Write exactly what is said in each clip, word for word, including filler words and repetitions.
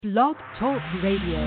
Blog Talk Radio.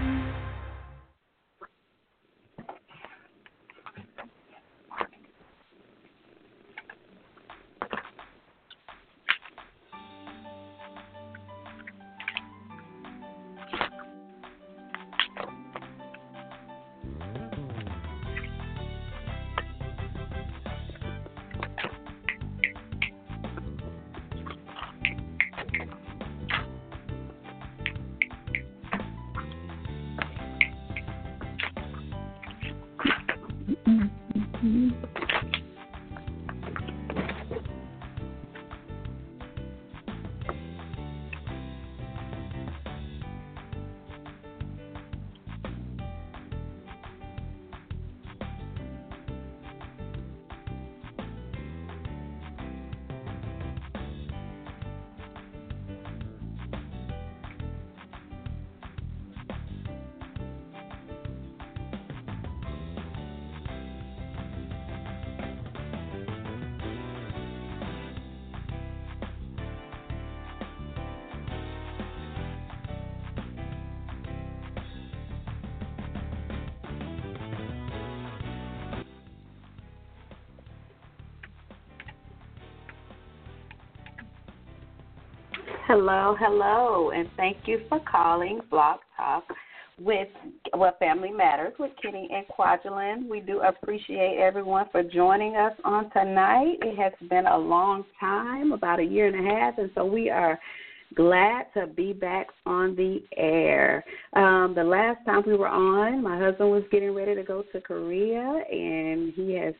Hello, hello, and thank you for calling Blog Talk with well, Family Matters with Kenny and Kwajalein. We do appreciate everyone for joining us on tonight. It has been a long time, about a year and a half, and so we are glad to be back on the air. Um, the last time we were on, my husband was getting ready to go to Korea, and he has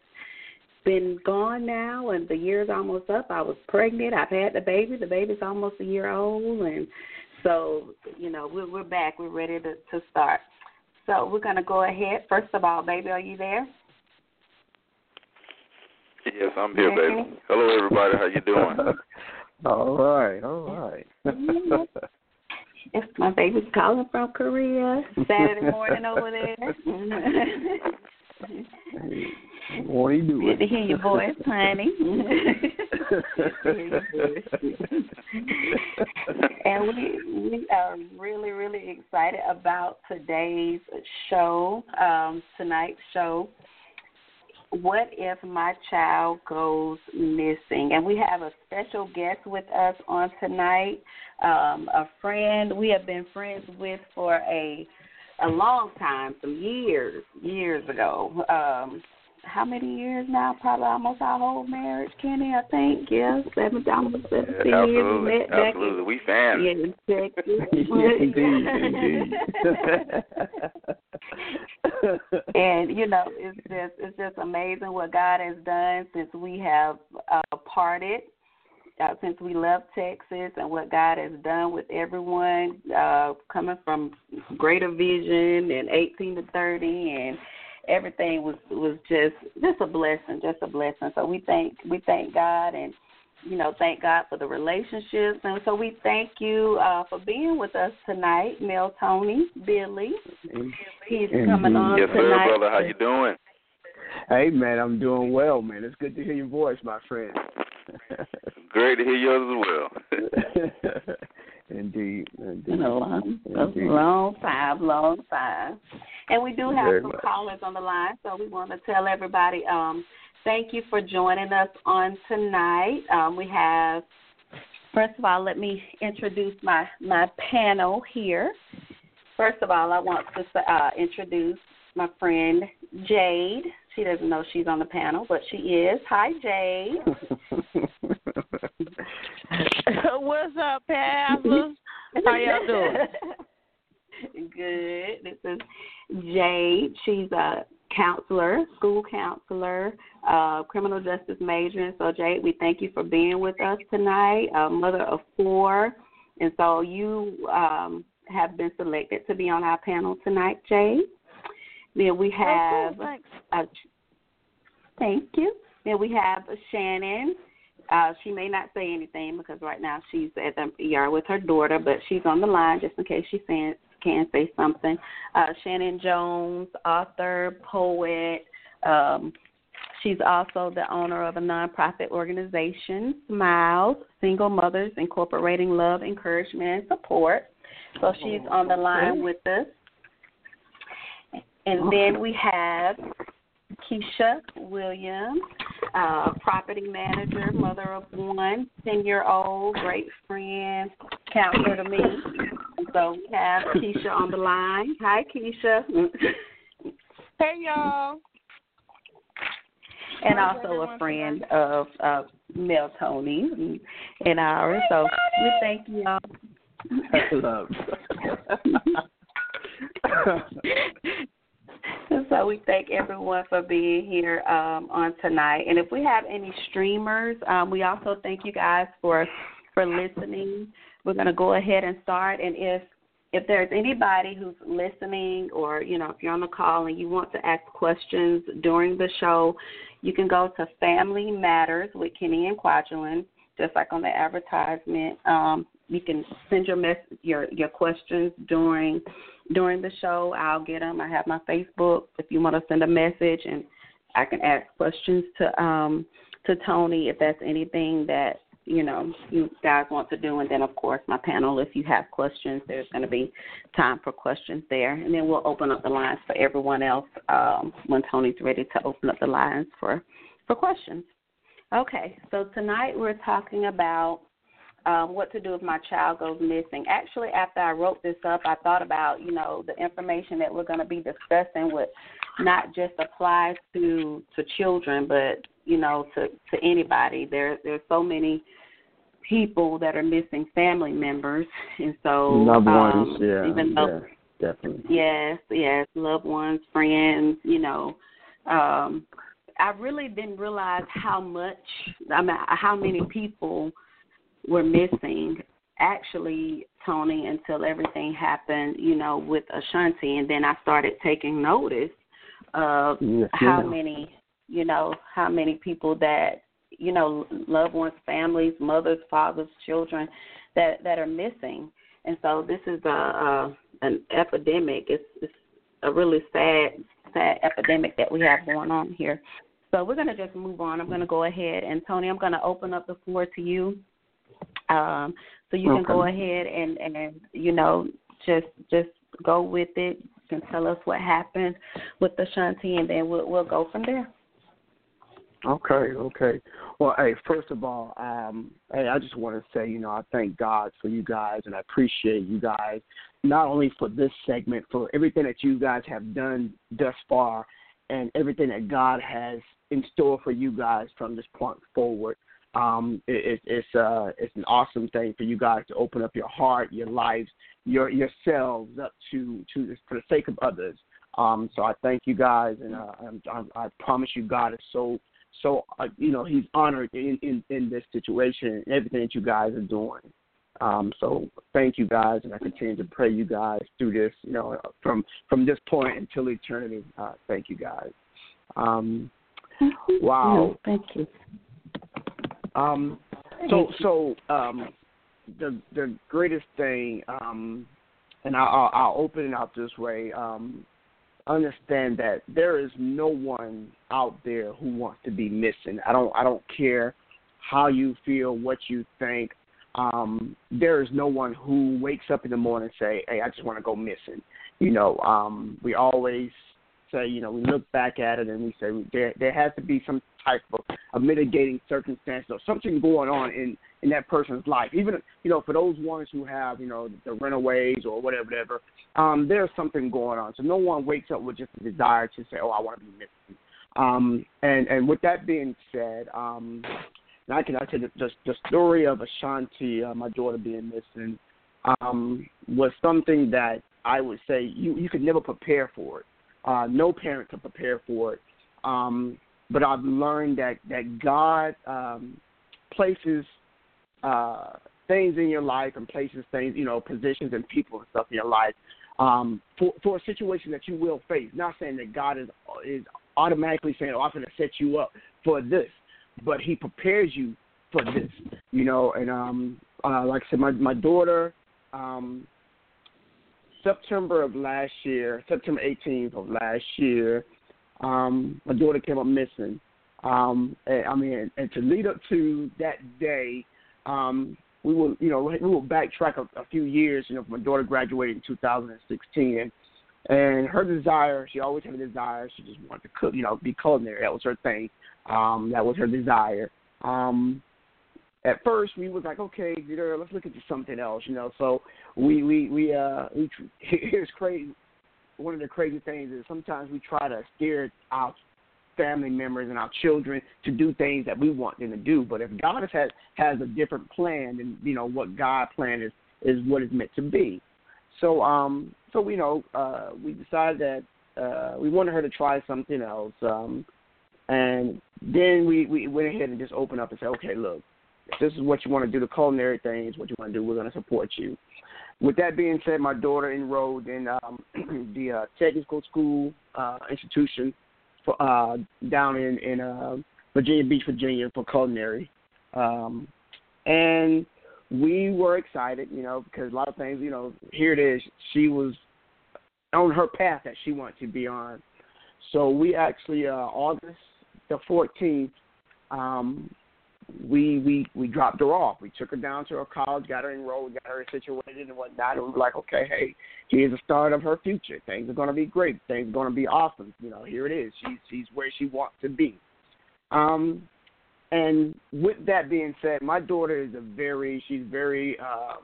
been gone now, and the year's almost up. I was pregnant. I've had the baby. The baby's almost a year old, and so, you know, we're, we're back. We're ready to, to start. So we're going to go ahead. First of all, baby, are you there? Yes, I'm here, baby. Hello, everybody. How you doing? all right, all right. Yes, my baby's calling from Korea. Saturday morning over there. What are you doing? Good to hear your voice, honey. And we we are really, really excited about today's show, um, tonight's show. What if my child goes missing? And we have a special guest with us on tonight, um, a friend we have been friends with for a a long time, some years, years ago. Um, how many years now? Probably almost our whole marriage, Kenny, I think. Yeah, seven, almost seventeen yeah, years. Absolutely, We met absolutely. Back we fans. Yeah, in Texas. indeed, indeed. And, you know, it's just, it's just amazing what God has done since we have uh, parted. Uh, since we left Texas, and what God has done with everyone uh, coming from Greater Vision and eighteen to thirty, and everything was was just just a blessing, just a blessing. So we thank we thank God, and you know thank God for the relationships, and so we thank you uh, for being with us tonight, Mel Tony Billy. He's coming on yes, sir, tonight. brother. How you doing? Hey, man, I'm doing well, man. It's good to hear your voice, my friend. Great to hear yours as well. Indeed, indeed. A long, indeed. long time, long time. And we do have Very some much. callers on the line, so we want to tell everybody um, thank you for joining us on tonight. Um, we have, first of all, let me introduce my, my panel here. First of all, I want to uh, introduce my friend Jade. She doesn't know she's on the panel, but she is. Hi, Jade. What's up, Pablo? How y'all doing? Good. This is Jade. She's a counselor, school counselor, uh, criminal justice major. So, Jade, we thank you for being with us tonight, a mother of four. And so you um, have been selected to be on our panel tonight, Jade. Then we have, oh, cool. uh, thank you. Then we have Shannon. Uh, she may not say anything because right now she's at the E R with her daughter, but she's on the line just in case she can, can say something. Uh, Shannon Jones, author, poet. Um, she's also the owner of a nonprofit organization, SMILES, Single Mothers Incorporating Love, Encouragement, and Support. So she's on the line with us. And then we have Keisha Williams, uh, property manager, mother of one, ten-year-old, great friend, counselor to me. And so we have Keisha on the line. Hi, Keisha. Hey, y'all. And also a friend of uh, Mel Tony and, and ours. So we thank you all. Love. So we thank everyone for being here um, on tonight. And if we have any streamers, um, we also thank you guys for for listening. We're going to go ahead and start. And if if there's anybody who's listening, or you know, if you're on the call and you want to ask questions during the show, you can go to Family Matters with Kenny and Kwajalein, just like on the advertisement. Um, you can send your mess your your questions during during the show. I'll get them. I have my Facebook. If you want to send a message, and I can ask questions to um to Tony if that's anything that you know you guys want to do. And then of course my panel, if you have questions, there's going to be time for questions there, and then we'll open up the lines for everyone else um, when Tony's ready to open up the lines for for questions. Okay, so tonight we're talking about Um, what to do if my child goes missing. Actually, after I wrote this up, I thought about, you know, the information that we're going to be discussing would not just apply to to children, but, you know, to, to anybody. There, there's so many people that are missing family members. And so, loved um, ones, yeah, even though, yeah, definitely. Yes, yes, loved ones, friends, you know. Um, I really didn't realize how much, I mean, how many people were missing, actually, Tony, until everything happened, you know, with Ashanti. And then I started taking notice of yes, how yeah. many, you know, how many people that, you know, loved ones, families, mothers, fathers, children that, that are missing. And so this is a, a an epidemic. It's, it's a really sad, sad epidemic that we have going on here. So we're going to just move on. I'm going to go ahead. And, Tony, I'm going to open up the floor to you. Um, so you okay. can go ahead and, and, you know, just just go with it. You can tell us what happened with Ashanti, and then we'll, we'll go from there. Okay, okay. Well, hey, first of all, um, hey, I just want to say, you know, I thank God for you guys, and I appreciate you guys, not only for this segment, for everything that you guys have done thus far, and everything that God has in store for you guys from this point forward. Um, it, it, it's uh, it's an awesome thing for you guys to open up your heart, your lives, your yourselves up to to for the sake of others. Um, so I thank you guys, and uh, I, I promise you, God is so so uh, you know He's honored in, in, in this situation and everything that you guys are doing. Um, so thank you guys, and I continue to pray you guys through this, you know, from from this point until eternity. Uh, thank you guys. Um, wow. No, thank you. Um, so, so um, the the greatest thing, um, and I'll, I'll open it up this way. Um, understand that there is no one out there who wants to be missing. I don't I don't care how you feel, what you think. Um, there is no one who wakes up in the morning and say, "Hey, I just want to go missing." You know, um, we always say, you know, we look back at it and we say there there has to be some type of a mitigating circumstance or something going on in, in that person's life. Even, you know, for those ones who have, you know, the runaways or whatever, whatever, um, there's something going on. So no one wakes up with just a desire to say, oh, I want to be missing. Um, and, and with that being said, um, and I can I tell you the, the story of Ashanti, uh, my daughter being missing, um, was something that I would say you, you could never prepare for it. Uh, no parent could prepare for it. Um, but I've learned that, that God um, places uh, things in your life and places things, you know, positions and people and stuff in your life um, for, for a situation that you will face. Not saying that God is is automatically saying, oh, I'm going to set you up for this, but he prepares you for this, you know. And um, uh, like I said, my, my daughter, um, September of last year, September eighteenth of last year, um, my daughter came up missing. Um, and, I mean, and to lead up to that day, um, we will, you know, we will backtrack a, a few years. You know, my daughter graduated in two thousand sixteen, and, and her desire, she always had a desire. She just wanted to cook, you know, be culinary. That was her thing. Um, that was her desire. Um, at first, we was like, okay, Peter, let's look into something else, you know. So we, we, we, uh, we, here's crazy. One of the crazy things is sometimes we try to steer our family members and our children to do things that we want them to do. But if God has has a different plan, then you know what God plan is is what it's meant to be. So um so you know uh, we decided that uh, we wanted her to try something else, um, and then we, we went ahead and just opened up and said, okay, look, if this is what you want to do, the culinary thing is what you want to do, we're going to support you. With that being said, my daughter enrolled in um, the uh, technical school uh, institution for, uh, down in, in uh, Virginia Beach, Virginia, for culinary. Um, and we were excited, you know, because a lot of things, you know, here it is. She was on her path that she wanted to be on. So we actually, uh, August the fourteenth, um, we, we we dropped her off. We took her down to her college, got her enrolled, got her situated and whatnot. And we were like, okay, hey, here's the start of her future. Things are going to be great. Things are going to be awesome. You know, here it is. She's, she's where she wants to be. Um, and with that being said, my daughter is a very, she's very,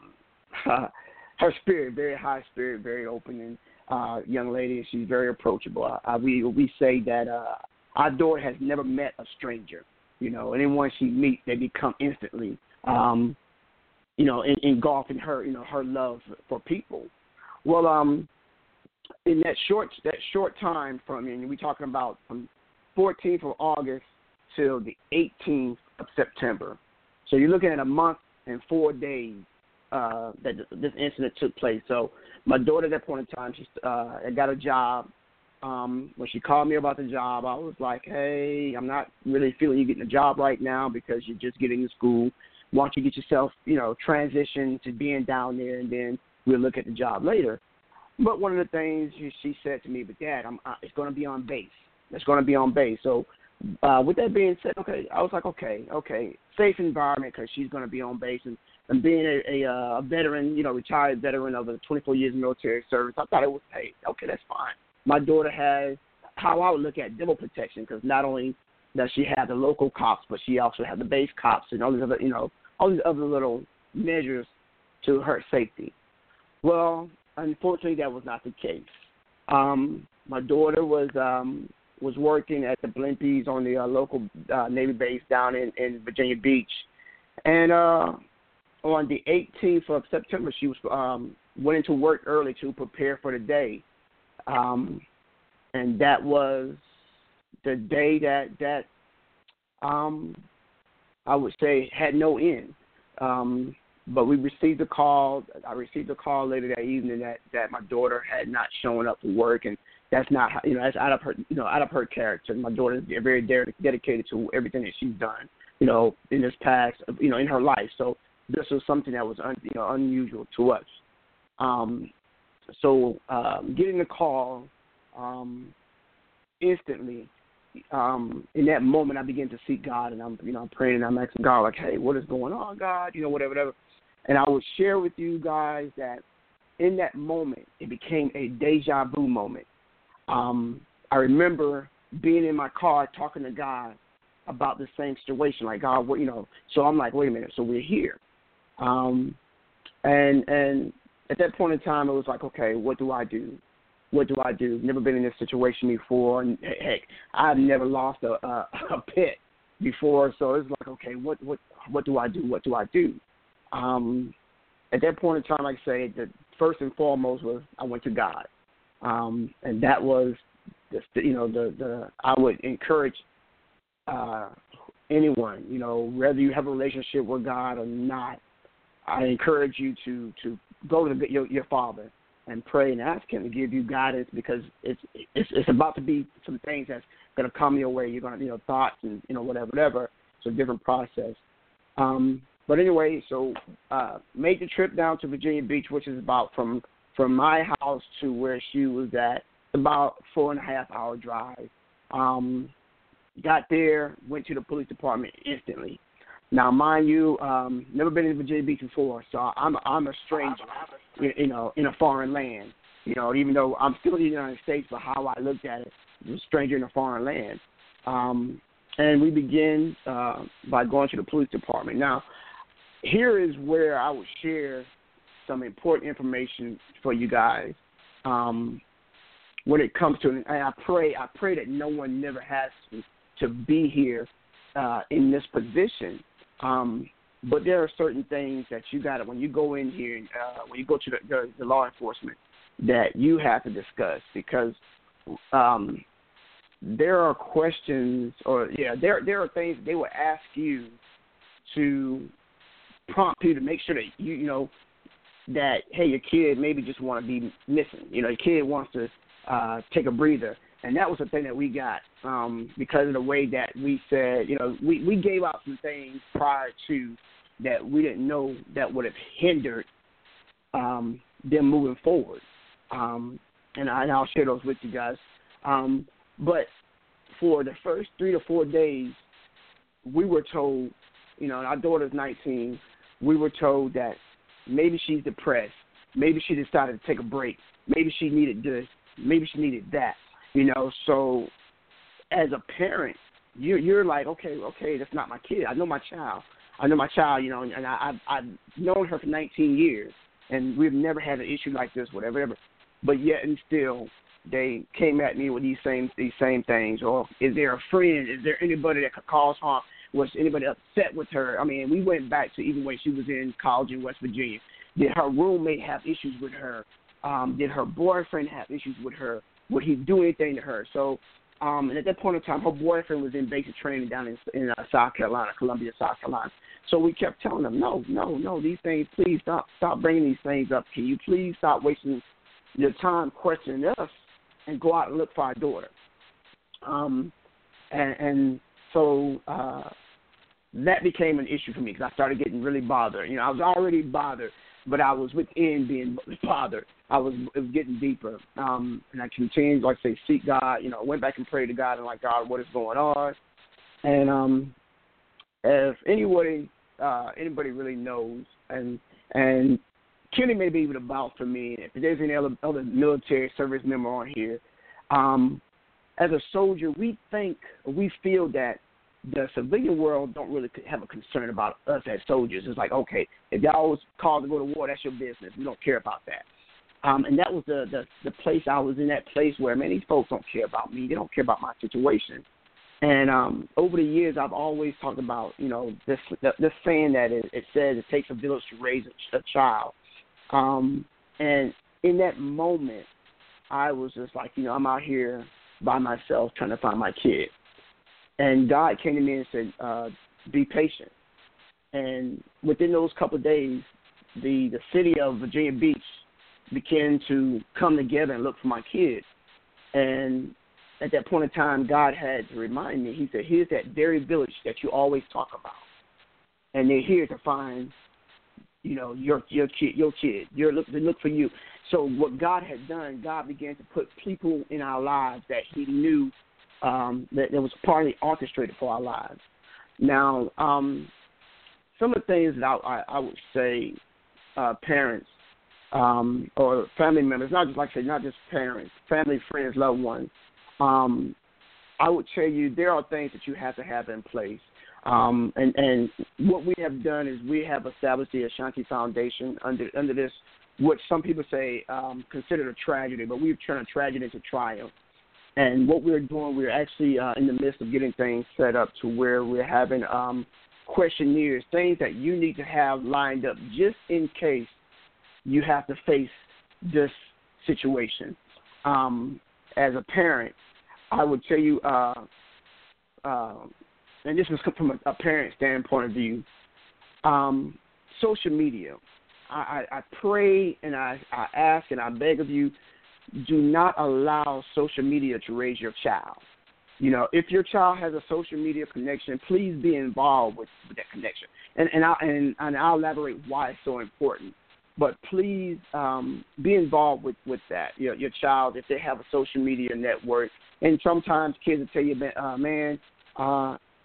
um, her spirit, very high spirit, very open and uh, young lady. And she's very approachable. Uh, we, we say that uh, our daughter has never met a stranger. You know, anyone she meets, they become instantly, um, you know, en- engulfed in her, you know, her love for people. Well, um, in that short that short time from, and we're talking about from fourteenth of August till the eighteenth of September. So you're looking at a month and four days uh, that this incident took place. So my daughter at that point in time, she uh, got a job. Um, when she called me about the job, I was like, hey, I'm not really feeling you getting a job right now because you're just getting to school. Why don't you get yourself, you know, transition to being down there, and then we'll look at the job later. But one of the things she said to me, but Dad, I'm, uh, it's going to be on base. It's going to be on base. So uh, with that being said, okay, I was like, okay, okay, safe environment because she's going to be on base. And, and being a, a, a veteran, you know, retired veteran of a twenty-four years of military service, I thought it was, hey, okay, that's fine. My daughter has how I would look at double protection because not only does she have the local cops, but she also has the base cops and all these other, you know, all these other little measures to her safety. Well, unfortunately, that was not the case. Um, my daughter was um, was working at the Blimpies on the uh, local uh, Navy base down in, in Virginia Beach, and uh, on the eighteenth of September, she was um, went into work early to prepare for the day. Um, and that was the day that, that um, I would say had no end. Um, but we received a call. I received a call later that evening that, that my daughter had not shown up for work, and that's not how, you know, that's out of her, you know, out of her character. My daughter is very dedicated to everything that she's done, you know, in this past, you know, in her life. So this was something that was, un, you know, unusual to us. Um, So um, getting the call um, instantly, um, in that moment, I began to seek God, and I'm, you know, I'm praying and I'm asking God, like, hey, what is going on, God? You know, whatever, whatever. And I would share with you guys that in that moment, it became a deja vu moment. Um, I remember being in my car talking to God about the same situation, like, God, what, you know. So I'm like, wait a minute, so we're here, um, and and. At that point in time, it was like, okay, what do I do? What do I do? Never been in this situation before. And heck, I've never lost a, a, a pet before. So it's like, okay, what what what do I do? What do I do? Um, at that point in time, like I say, the first and foremost was I went to God, um, and that was, the, you know, the the I would encourage uh, anyone, you know, whether you have a relationship with God or not, I encourage you to to go to the, your, your Father and pray and ask Him to give you guidance, because it's it's, it's about to be some things that's going to come your way. You're going to, you know, thoughts and, you know, whatever, whatever. It's a different process. Um, but anyway, so uh, made the trip down to Virginia Beach, which is about from from my house to where she was at, about four and a half hour drive. Um, got there, went to the police department instantly. Now, mind you, um, never been in Virginia Beach before, so I'm I'm a stranger, you, you know, in a foreign land. You know, even though I'm still in the United States, but how I looked at it, I was a stranger in a foreign land. Um, and we begin uh, by going to the police department. Now, here is where I would share some important information for you guys um, when it comes to it. And I pray, I pray that no one never has to, to be here uh, in this position. Um, but there are certain things that you got to, when you go in here, uh, when you go to the, the, the law enforcement, that you have to discuss, because um, there are questions, or yeah, there there are things they will ask you to prompt you to make sure that you you know that, hey, your kid maybe just want to be missing. You know, your kid wants to uh, take a breather, and that was the thing that we got um, because of the way that we said, you know, we we gave out some things prior to that we didn't know that would have hindered um, them moving forward. Um, and, I, and I'll share those with you guys. Um, but for the first three to four days, we were told, you know, and our daughter's nineteen, we were told that maybe she's depressed, maybe she decided to take a break, maybe she needed this, maybe she needed that, you know. So as a parent, you're, you're like, okay, okay, that's not my kid. I know my child. I know my child, you know, and I, I've, I've known her for nineteen years, and we've never had an issue like this, whatever, whatever. But yet and still, they came at me with these same these same things. Or is there a friend? Is there anybody that could cause harm? Was anybody upset with her? I mean, we went back to even when she was in college in West Virginia. Did her roommate have issues with her? Um, did her boyfriend have issues with her? Would he do anything to her? So, um, and at that point in time, her boyfriend was in basic training down in, in uh, South Carolina, Columbia, South Carolina. So we kept telling them, no, no, no, these things, please stop, stop bringing these things up. Can you please stop wasting your time questioning us and go out and look for our daughter? Um, and, and so uh, that became an issue for me because I started getting really bothered. You know, I was already bothered, but I was within being bothered. I was, it was getting deeper. Um, and I continued, like I say, seek God. You know, went back and prayed to God and like, God, what is going on? And um, if anybody, uh, anybody really knows, and and Kenny may be even about for me, if there's any other, other military service member on here, um, as a soldier, we think, we feel that the civilian world don't really have a concern about us as soldiers. It's like, okay, if y'all was called to go to war, that's your business. We don't care about that. Um, and that was the, the, the place I was in, that place where, man, these folks don't care about me. They don't care about my situation. And um, over the years, I've always talked about, you know, this this saying that it, it says it takes a village to raise a, a child. Um, and in that moment, I was just like, you know, I'm out here by myself trying to find my kid. And God came to me and said, uh, be patient. And within those couple of days, the, the city of Virginia Beach began to come together and look for my kid. And at that point in time, God had to remind me, he said, here's that very village that you always talk about. And they're here to find, you know, your your kid, your kid. You're look, they look for you. So what God had done, God began to put people in our lives that he knew um, that, that was partly orchestrated for our lives. Now, um, some of the things that I, I, I would say uh, parents um, or family members, not just like I said, not just parents, family, friends, loved ones, um, I would tell you there are things that you have to have in place. Um, and, and what we have done is we have established the Ashanti Foundation under under this, which some people say um, considered a tragedy, but we've turned a tragedy into triumph. And what we're doing, we're actually uh, in the midst of getting things set up to where we're having um, questionnaires, things that you need to have lined up just in case you have to face this situation. Um, as a parent, I would tell you, uh, uh, and this was from a, a parent standpoint of view, um, social media. I, I, I pray and I, I ask and I beg of you, do not allow social media to raise your child. You know, if your child has a social media connection, please be involved with, with that connection. And and, I, and and I'll elaborate why it's so important. But please um, be involved with, with that, your, your child, if they have a social media network. And sometimes kids will tell you, uh, man, uh,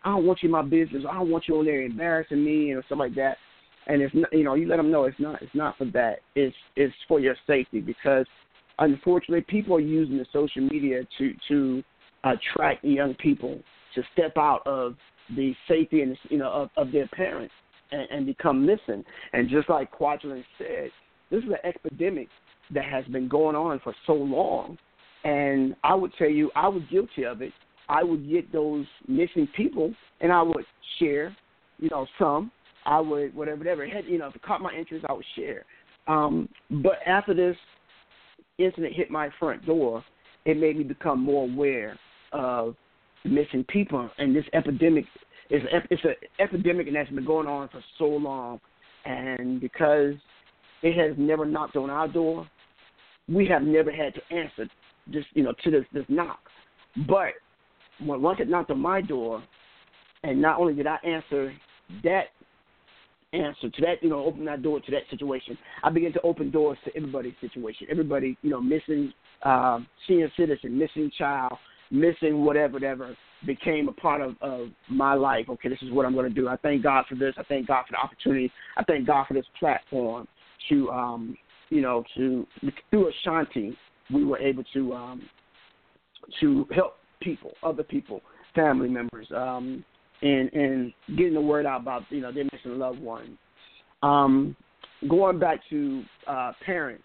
I don't want you in my business. I don't want you on there embarrassing me and stuff like that. And it's not, you know, you let them know it's not it's not for that. It's it's for your safety, because unfortunately people are using the social media to to attract young people to step out of the safety and, you know, of, of their parents and, and become missing. And just like Kwajalein said, this is an epidemic that has been going on for so long. And I would tell you, I was guilty of it. I would get those missing people, and I would share, you know, some. I would, whatever, whatever. It had, you know, if it caught my interest, I would share. Um, but after this incident hit my front door, it made me become more aware of missing people. And this epidemic is it's an epidemic, and that's been going on for so long. And because it has never knocked on our door, we have never had to answer this, you know, to this, this knock. But when once it knocked on my door, and not only did I answer that answer to that, you know, open that door to that situation, I began to open doors to everybody's situation. Everybody, you know, missing uh, senior citizen, missing child, missing whatever, whatever became a part of, of my life. Okay, this is what I'm going to do. I thank God for this. I thank God for the opportunity. I thank God for this platform to, um, you know, to through Ashanti, we were able to um, to help people, other people, family members, um, and and getting the word out about, you know, their missing loved ones. Um, going back to uh, parents,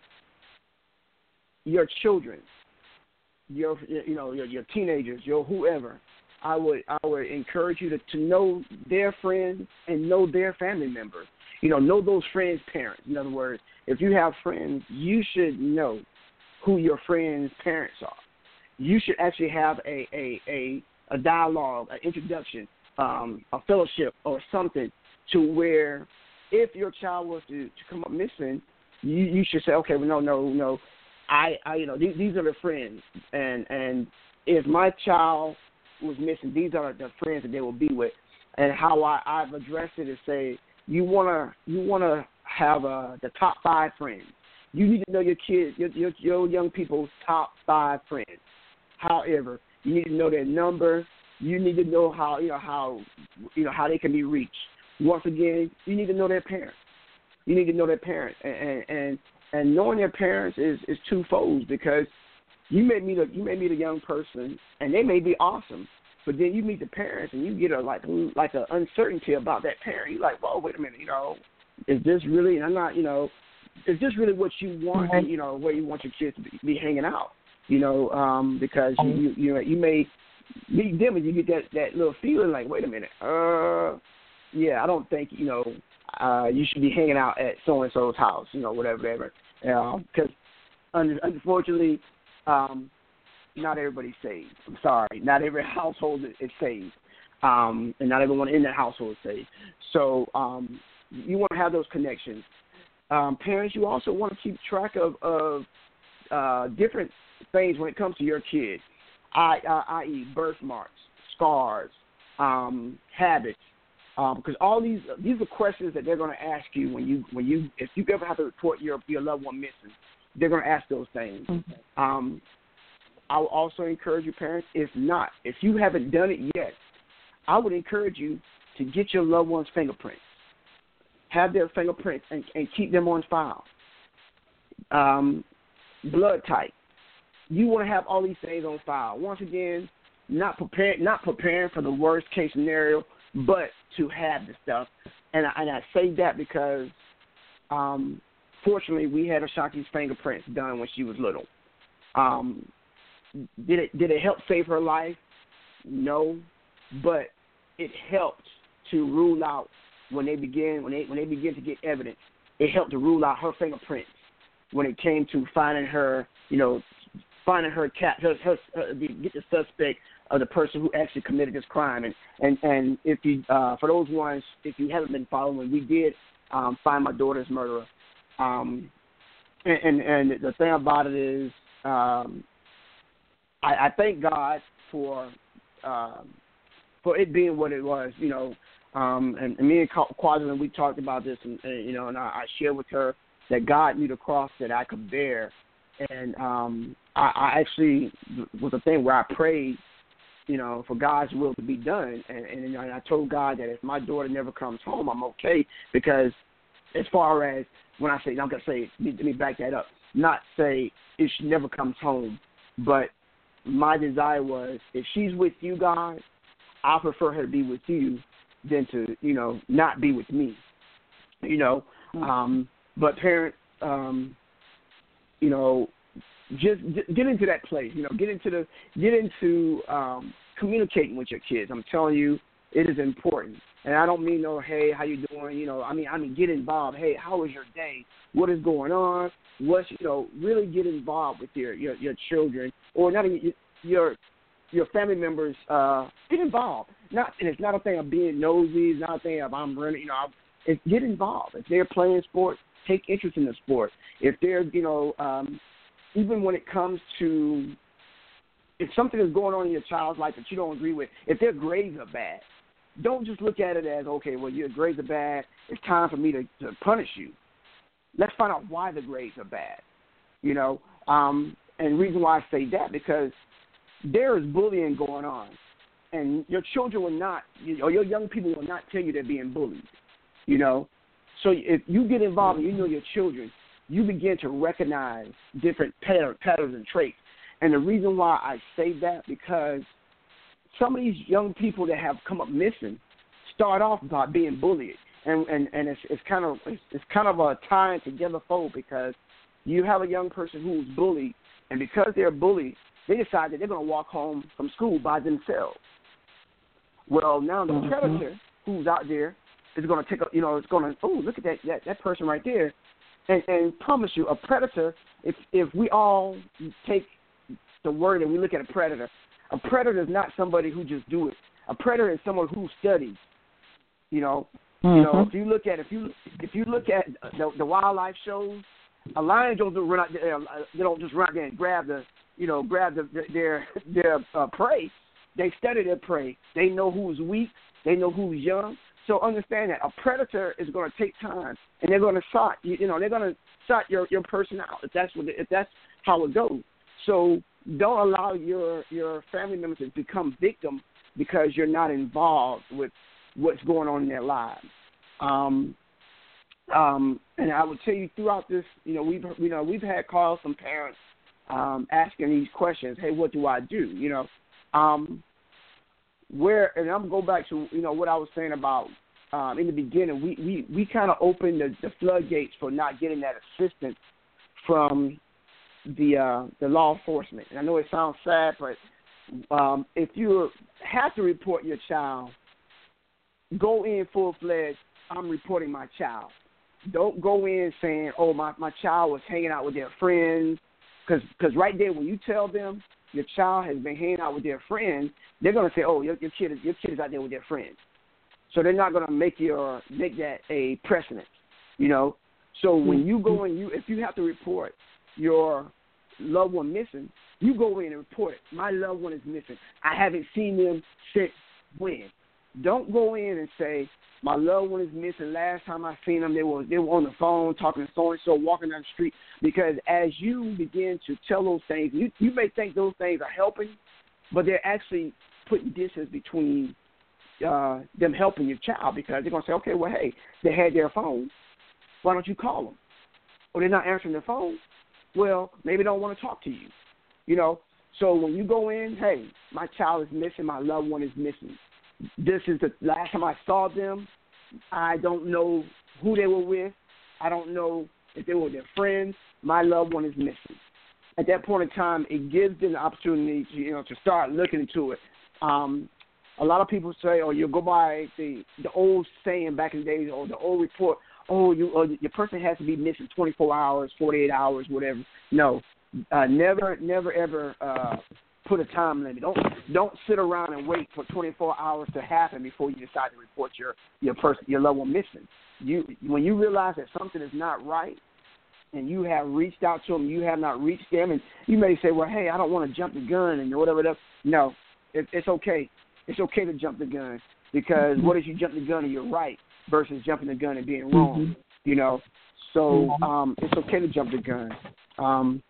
your children, your you know your, your teenagers, your whoever, I would I would encourage you to, to know their friends and know their family members. You know, know those friends' parents. In other words, if you have friends, you should know who your friends' parents are. You should actually have a a, a, a dialogue, an introduction, um, a fellowship or something to where if your child was to, to come up missing, you, you should say, okay, well, no, no, no, I, I you know, these, these are the friends. And, and if my child was missing, these are the friends that they will be with. And how I, I've addressed it is say, you want to you wanna have uh, the top five friends. You need to know your kids, your, your, your young people's top five friends. However, you need to know their number. You need to know how you know how you know how they can be reached. Once again, you need to know their parents. You need to know their parents, and and and, and knowing their parents is, is twofold, because you may meet a you may meet a young person and they may be awesome, but then you meet the parents and you get a like like an uncertainty about that parent. You're like, whoa, wait a minute, you know, is this really? And I'm not, you know, is this really what you want? Mm-hmm. You know, where you want your kids to be, be hanging out? You know, um, because you, you you know you may meet them and you get that, that little feeling like, wait a minute, uh, yeah, I don't think, you know, uh, you should be hanging out at so and so's house, you know, whatever, whatever. Because um, unfortunately, um, not everybody's saved. I'm sorry, not every household is saved, um, and not everyone in that household is saved. So um, you want to have those connections. Um, parents, you also want to keep track of of uh, different things when it comes to your kids, I, uh, that is birthmarks, scars, um, habits, um, because all these these are questions that they're going to ask you when you when you if you ever have to report your your loved one missing, they're going to ask those things. Mm-hmm. Um, I will also encourage you, parents, if not, if you haven't done it yet, I would encourage you to get your loved one's fingerprints, have their fingerprints, and, and keep them on file. Um, blood type. You want to have all these things on file. Once again, not preparing, not preparing for the worst case scenario, but to have the stuff. And I, and I say that because, um, fortunately, we had Ashanti's fingerprints done when she was little. Um, did it did it help save her life? No, but it helped to rule out when they begin when they when they begin to get evidence. It helped to rule out her fingerprints when it came to finding her, you know. Finding her cat, her, her, her, get the suspect of the person who actually committed this crime, and and and if you, uh, for those ones, if you haven't been following, we did um, find my daughter's murderer, um, and, and and the thing about it is, um, I, I thank God for uh, for it being what it was, you know, um, and, and me and Kwajalein, we talked about this, and, and you know, and I, I shared with her that God knew the cross that I could bear. And um, I, I actually was a thing where I prayed you know, for God's will to be done. And, and, and I told God that if my daughter never comes home, I'm okay, because as far as when I say, I'm going to say, let me back that up, not say if she never comes home, but my desire was if she's with you, God, I prefer her to be with you than to, you know, not be with me, you know. Um, but parents, um, you know, just get into that place, you know, get into the, get into um, communicating with your kids. I'm telling you, it is important. And I don't mean no, hey, how you doing? You know, I mean, I mean, get involved. Hey, how was your day? What is going on? What's, you know, really get involved with your, your, your children, or not even your, your family members. Uh, get involved. Not, and it's not a thing of being nosy. It's not a thing of I'm running. You know, I'm, it's get involved. If they're playing sports, take interest in the sport. If they're, you know, um, even when it comes to if something is going on in your child's life that you don't agree with, if their grades are bad, don't just look at it as, okay, well, your grades are bad, it's time for me to, to punish you. Let's find out why the grades are bad, you know. Um, and the reason why I say that, because there is bullying going on, and your children will not, or your young people will not tell you they're being bullied, you know. So if you get involved and you know your children, you begin to recognize different patterns and traits. And the reason why I say that, because some of these young people that have come up missing start off by being bullied. And, and, and it's, it's kind of it's, it's kind of a tying together fold, because you have a young person who's bullied, and because they're bullied, they decide that they're going to walk home from school by themselves. Well, now the mm-hmm. predator who's out there is going to take a, you know, it's going to, oh, look at that, that, that person right there. And, and promise you, a predator, if if we all take the word and we look at a predator, a predator is not somebody who just do it. A predator is someone who studies. You know, mm-hmm. you know, if you look at if you if you look at the, the wildlife shows, a lion don't just run out there. They don't just run out there and grab the, you know, grab the, their their uh, prey. They study their prey. They know who's weak. They know who's young. So understand that a predator is going to take time, and they're going to shot you, you know they're going to shot your, your person out if that's what if that's how it goes. So don't allow your your family members to become victims because you're not involved with what's going on in their lives. Um, um, and I would tell you throughout this, you know, we've you know we've had calls from parents um, asking these questions. Hey, what do I do? You know. Um, Where and I'm going back to you know what I was saying about um, in the beginning. We we, we kind of opened the, the floodgates for not getting that assistance from the uh, the law enforcement. And I know it sounds sad, but um, if you have to report your child, go in full fledged. I'm reporting my child. Don't go in saying, "Oh, my, my child was hanging out with their friends," because because right there when you tell them your child has been hanging out with their friends, they're going to say, "Oh, your, your kid is your kid is out there with their friends." So they're not going to make your make that a precedent, you know. So when you go and you, if you have to report your loved one missing, you go in and report it. My loved one is missing. I haven't seen them since when. Don't go in and say my loved one is missing. Last time I seen them, they were they were on the phone talking to so and so, walking down the street. Because as you begin to tell those things, you you may think those things are helping, but they're actually putting distance between uh, them helping your child, because they're gonna say, okay, well, hey, they had their phone. Why don't you call them? Or they're not answering their phone. Well, maybe they don't want to talk to you. You know. So when you go in, hey, my child is missing. My loved one is missing. This is the last time I saw them. I don't know who they were with. I don't know if they were their friends. My loved one is missing. At that point in time, it gives them the opportunity to, you know, to start looking into it. Um, a lot of people say, or you go by the the old saying back in the days, or the old report, oh, you or your person has to be missing twenty-four hours, forty-eight hours, whatever. No, uh, never, never, ever uh, put a time limit. Don't don't sit around and wait for twenty-four hours to happen before you decide to report your your person, your loved one missing. You when you realize that something is not right, and you have reached out to them, you have not reached them, and you may say, well, hey, I don't want to jump the gun and whatever. Else. No, it, it's okay. It's okay to jump the gun, because what if you jump the gun and you're right versus jumping the gun and being wrong? Mm-hmm. You know, so um, it's okay to jump the gun. Um,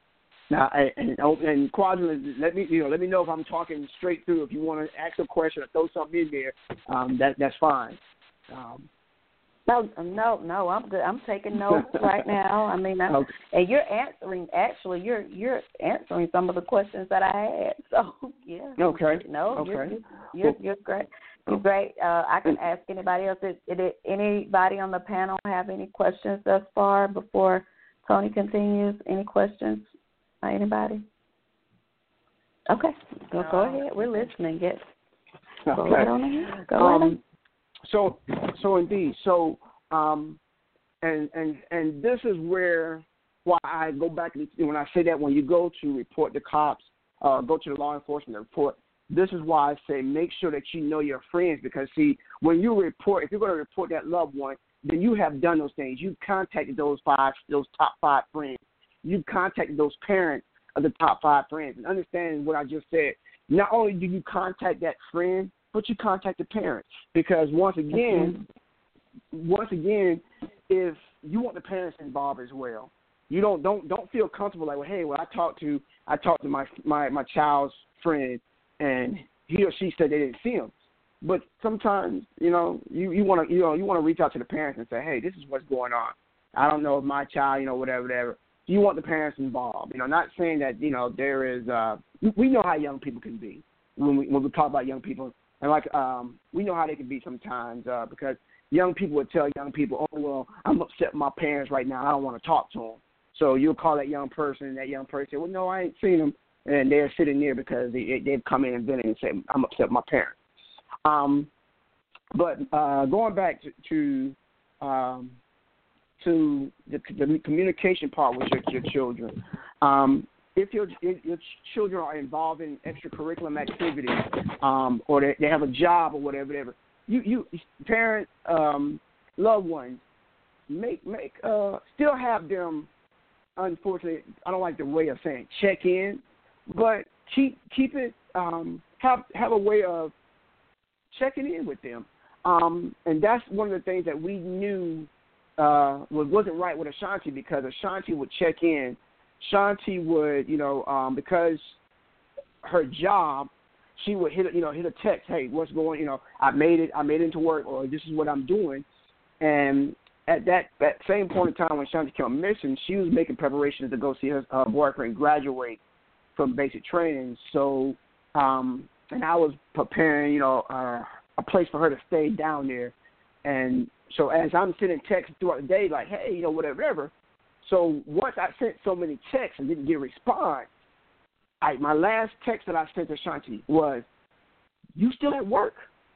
Now, and, and, and Quadrant, let me you know let me know if I'm talking straight through. If you want to ask a question or throw something in there, um, that that's fine. Um, no, no, no. I'm good. I'm taking notes right now. I mean, I, okay. And you're answering. Actually, you're you're answering some of the questions that I had. So yeah. Okay. No, okay. You're, you're, you're, you're great. You're great. Uh, I can ask anybody else. Did, did anybody on the panel have any questions thus far before Tony continues? Any questions? Anybody? Okay. Go, go ahead. We're listening. Get go okay. right on ahead. Go um, right on. So, so indeed. So, um, and and and this is where why I go back when I say that when you go to report the cops, uh, go to the law enforcement report. This is why I say make sure that you know your friends, because see, when you report, if you're going to report that loved one, then you have done those things. You've contacted those five, those top five friends. You contacted those parents of the top five friends. And understand what I just said. Not only do you contact that friend, but you contact the parents. Because once again, mm-hmm. once again, if you want the parents involved as well, you don't don't don't feel comfortable like, well, hey, well, I talked to I talked to my my my child's friend, and he or she said they didn't see him. But sometimes, you know, you you want to you know you want to reach out to the parents and say, hey, this is what's going on. I don't know if my child, you know, whatever, whatever. You want the parents involved. You know, not saying that, you know, there is, uh, we know how young people can be when we when we talk about young people. And, like, um, we know how they can be sometimes uh, because young people would tell young people, oh, well, I'm upset with my parents right now. I don't want to talk to them. So you'll call that young person, and that young person say, well, no, I ain't seen them. And they're sitting there because they, they've come in and vented and said, I'm upset with my parents. Um, but uh, going back to, to um, to the, the communication part with your, your children. Um, if your if your children are involved in extracurricular activities, um, or they, they have a job or whatever, whatever, you you parents, um, loved ones, make make uh, still have them. Unfortunately, I don't like the way of saying check in, but keep keep it um, have have a way of checking in with them, um, and that's one of the things that we knew. Uh, wasn't right with Ashanti, because Ashanti would check in. Ashanti would, you know, um, because her job, she would hit, you know, hit a text. Hey, what's going? You know, I made it. I made it into work, or this is what I'm doing. And at that, that same point in time when Ashanti came missing, she was making preparations to go see her uh, boyfriend graduate from basic training. So, um, and I was preparing, you know, uh, a place for her to stay down there, and so as I'm sending texts throughout the day, like, hey, you know, whatever, whatever. So once I sent so many texts and didn't get a response, I, my last text that I sent to Ashanti was, you still at work?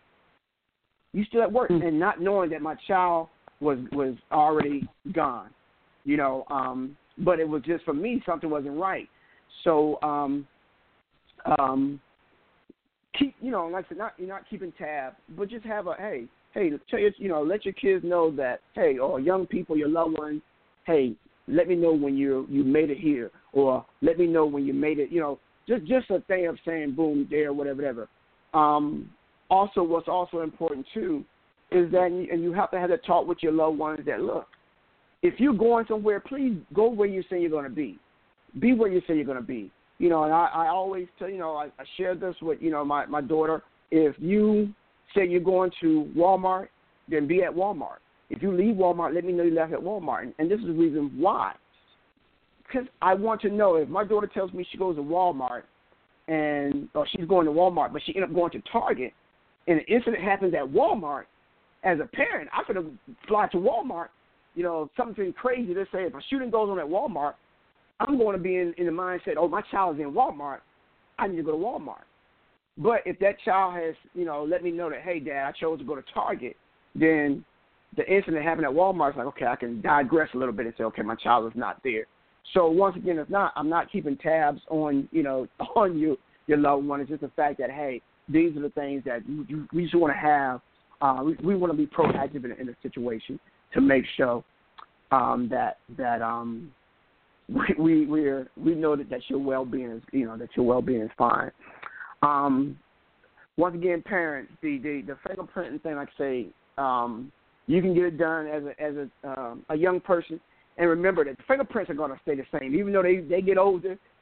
You still at work? Mm-hmm. And not knowing that my child was was already gone, you know. Um, but it was just, for me, something wasn't right. So um, um, keep, you know, like I said, not, you're not keeping tabs, but just have a, hey, Hey, tell your, you know, let your kids know that, hey, or young people, your loved ones, hey, let me know when you you made it here, or let me know when you made it, you know, just just a thing of saying boom, there, whatever, whatever. Um, also, what's also important, too, is that, and you have to have that talk with your loved ones that, look, if you're going somewhere, please go where you say you're going to be. Be where you say you're going to be. You know, and I, I always tell, you know, I, I share this with, you know, my, my daughter. If you say you're going to Walmart, then be at Walmart. If you leave Walmart, let me know you left at Walmart. And, and this is the reason why. Because I want to know, if my daughter tells me she goes to Walmart, and or she's going to Walmart, but she ended up going to Target, and an incident happens at Walmart, as a parent, I could have fly to Walmart, you know, something crazy to say, if a shooting goes on at Walmart, I'm going to be in, in the mindset, oh, my child is in Walmart, I need to go to Walmart. But if that child has, you know, let me know that, hey, Dad, I chose to go to Target, then the incident happened at Walmart, it's like, okay, I can digress a little bit and say, okay, my child is not there. So once again, if not, I'm not keeping tabs on, you know, on you, your loved one. It's just the fact that, hey, these are the things that you, you, we just want to have. Uh, we, we want to be proactive in, in a situation to make sure um, that that um, we we we're, we know that, that your well-being is, you know, that your well-being is fine. Um, once again, parents, the, the, the fingerprinting thing, like I say, um, you can get it done as a as a um, a young person, and remember that the fingerprints are going to stay the same, even though they, they get older.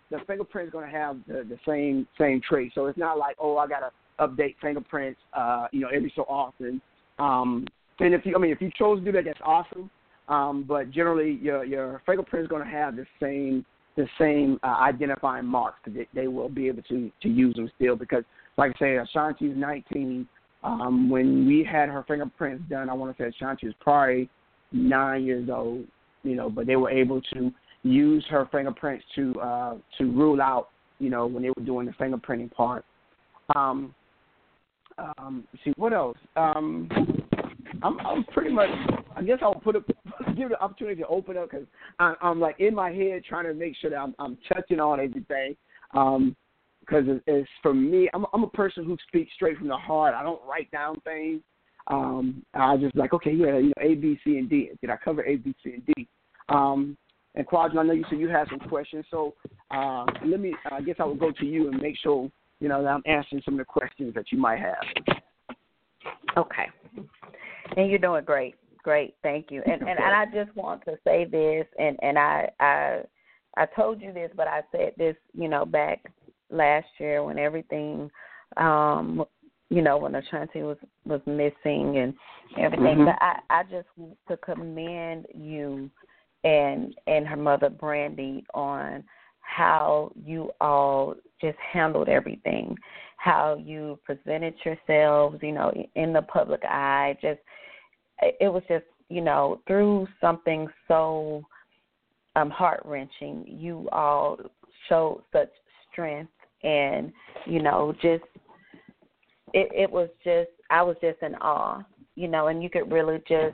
the fingerprint's going to have the, the same same trace. So it's not like, oh, I got to update fingerprints, uh, you know, every so often. Um, and if you, I mean, if you chose to do that, that's awesome. Um, but generally, your your fingerprint is going to have the same the same uh, identifying marks, because they, they will be able to, to use them still. Because, like I say, Ashanti's nineteen. Um, when we had her fingerprints done, I want to say Ashanti was probably nine years old, you know, but they were able to use her fingerprints to uh, to rule out, you know, when they were doing the fingerprinting part. Um, um, see, what else? Um, I'm, I'm pretty much, I guess I'll put a, give the opportunity to open up, because I'm like in my head trying to make sure that I'm, I'm touching on everything. Um, because it, it's for me, I'm, I'm a person who speaks straight from the heart. I don't write down things. Um, I just like, okay, yeah, you know, A, B, C, and D. Did I cover A, B, C, and D? Um, and Quadrant, I know you said you had some questions, so uh, let me, I guess I will go to you and make sure, you know, that I'm answering some of the questions that you might have. Okay. And you're doing great. Great. Thank you. And and, and I just want to say this, and, and I, I I told you this, but I said this, you know, back last year when everything, um, you know, when Ashanti was, was missing and everything. Mm-hmm. But I, I just want to commend you and and her mother, Brandy, on how you all just handled everything, how you presented yourselves, you know, in the public eye. Just it was just, you know, through something so um, heart-wrenching, you all showed such strength, and, you know, just it, it was just, I was just in awe, you know, and you could really just